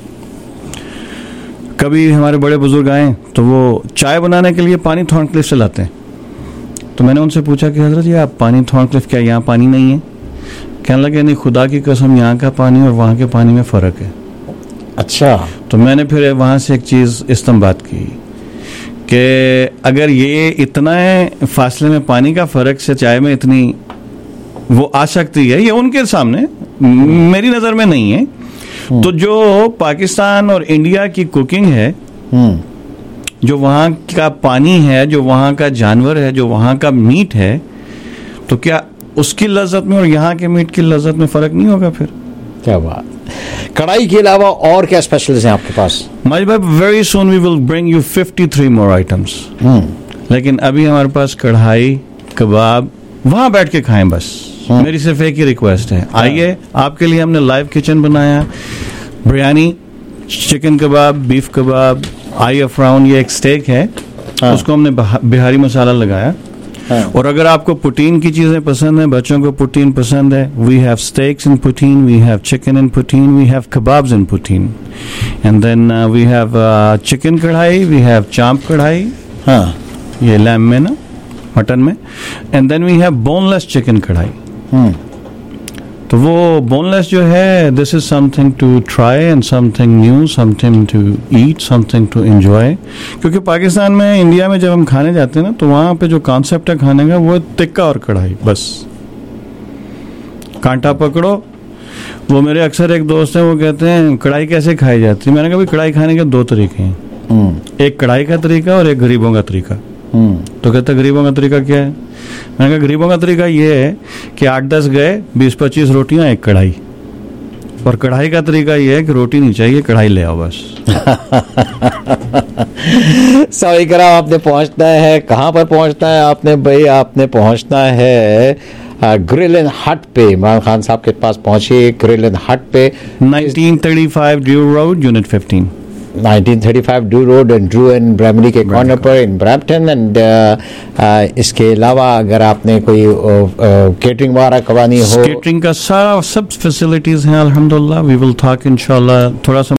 कभी हमारे बड़े बुजुर्ग आए तो वो चाय बनाने के लिए पानी थॉर्नक्लिफ से लाते हैं। तो मैंने उनसे पूछा कि हजरत जी आप पानी थॉर्नक्लिफ, क्या यहाँ पानी नहीं है? कहने लगे नहीं, खुदा की कसम यहाँ का पानी और वहाँ के पानी में फ़र्क है। अच्छा। तो मैंने फिर वहाँ से एक चीज़ इस्तेमाल की कि अगर ये इतना फासले में पानी का फ़र्क से चाय में इतनी वो आ सकती है, ये उनके सामने, मेरी नज़र में नहीं है। तो जो पाकिस्तान और इंडिया की कुकिंग है, जो वहाँ का पानी है, जो वहाँ का जानवर है, जो वहाँ का मीट है, तो क्या उसकी लज्जत में और यहाँ के मीट की लज्जत में फ़र्क नहीं होगा? फिर क्या बात। कढ़ाई के अलावा और क्या स्पेशल्स हैं आपके पास? माय भाई, very soon we will bring you 53 more items. लेकिन अभी हमारे पास कढ़ाई, कबाब, वहाँ बैठ के खाएं बस। मेरी सिर्फ एक ही रिक्वेस्ट है, आइए, आपके लिए हमने लाइव किचन बनाया, biryani, chicken kebab, beef kebab, eye of round, ये एक स्टेक है, उसको हमने बिहारी मसाला लगाया। और अगर आपको पुटीन की चीजें पसंद है, बच्चों को पुटीन पसंद है, we have steaks in poutine, we have chicken in poutine, we have kebabs in poutine, and then we have chicken karahi, we have chaap karahi, ये लैम में ना, मटन में, and then we have boneless chicken karahi. तो वो boneless जो है, this is something to try and something new, something to eat, something to enjoy. क्योंकि पाकिस्तान में, इंडिया में जब हम खाने जाते हैं ना, तो वहाँ पे जो कॉन्सेप्ट है खाने का, वो तिक्का और कढ़ाई, बस कांटा पकड़ो। वो मेरे अक्सर एक दोस्त हैं, वो कहते हैं कढ़ाई कैसे खाई जाती है। मैंने कहा भाई कढ़ाई खाने के दो तरीके हैं, एक कढ़ाई का तरीका और एक गरीबों का तरीका। तो कहता गरीबों का तरीका क्या है? मैंने कहा गरीबों का तरीका ये है कि 8-10 गए, 20-25 रोटियां, एक कढ़ाई। और कढ़ाई का तरीका ये है कि रोटी नहीं चाहिए, कढ़ाई ले आओ बस। सॉरी करा, आपने पहुंचना है, कहाँ पर पहुंचना है आपने भाई? आपने पहुंचना है ग्रिल एंड हट पे। इमरान खान साहब के पास पहुंचिए, ग्रिल एंड हट पे, 1935 Drew Road, unit 15, 1935 Drew Road and Drew and Bramalea के कॉर्नर पर इन ब्रैम्पटन। एंड इसके अलावा अगर आपने कोई केटरिंग वगैरह करवानी हो, केटरिंग का सारा सब फैसिलिटीज हैं अल्हम्दुलिल्लाह। वी विल टॉक इंशाल्लाह थोड़ा सा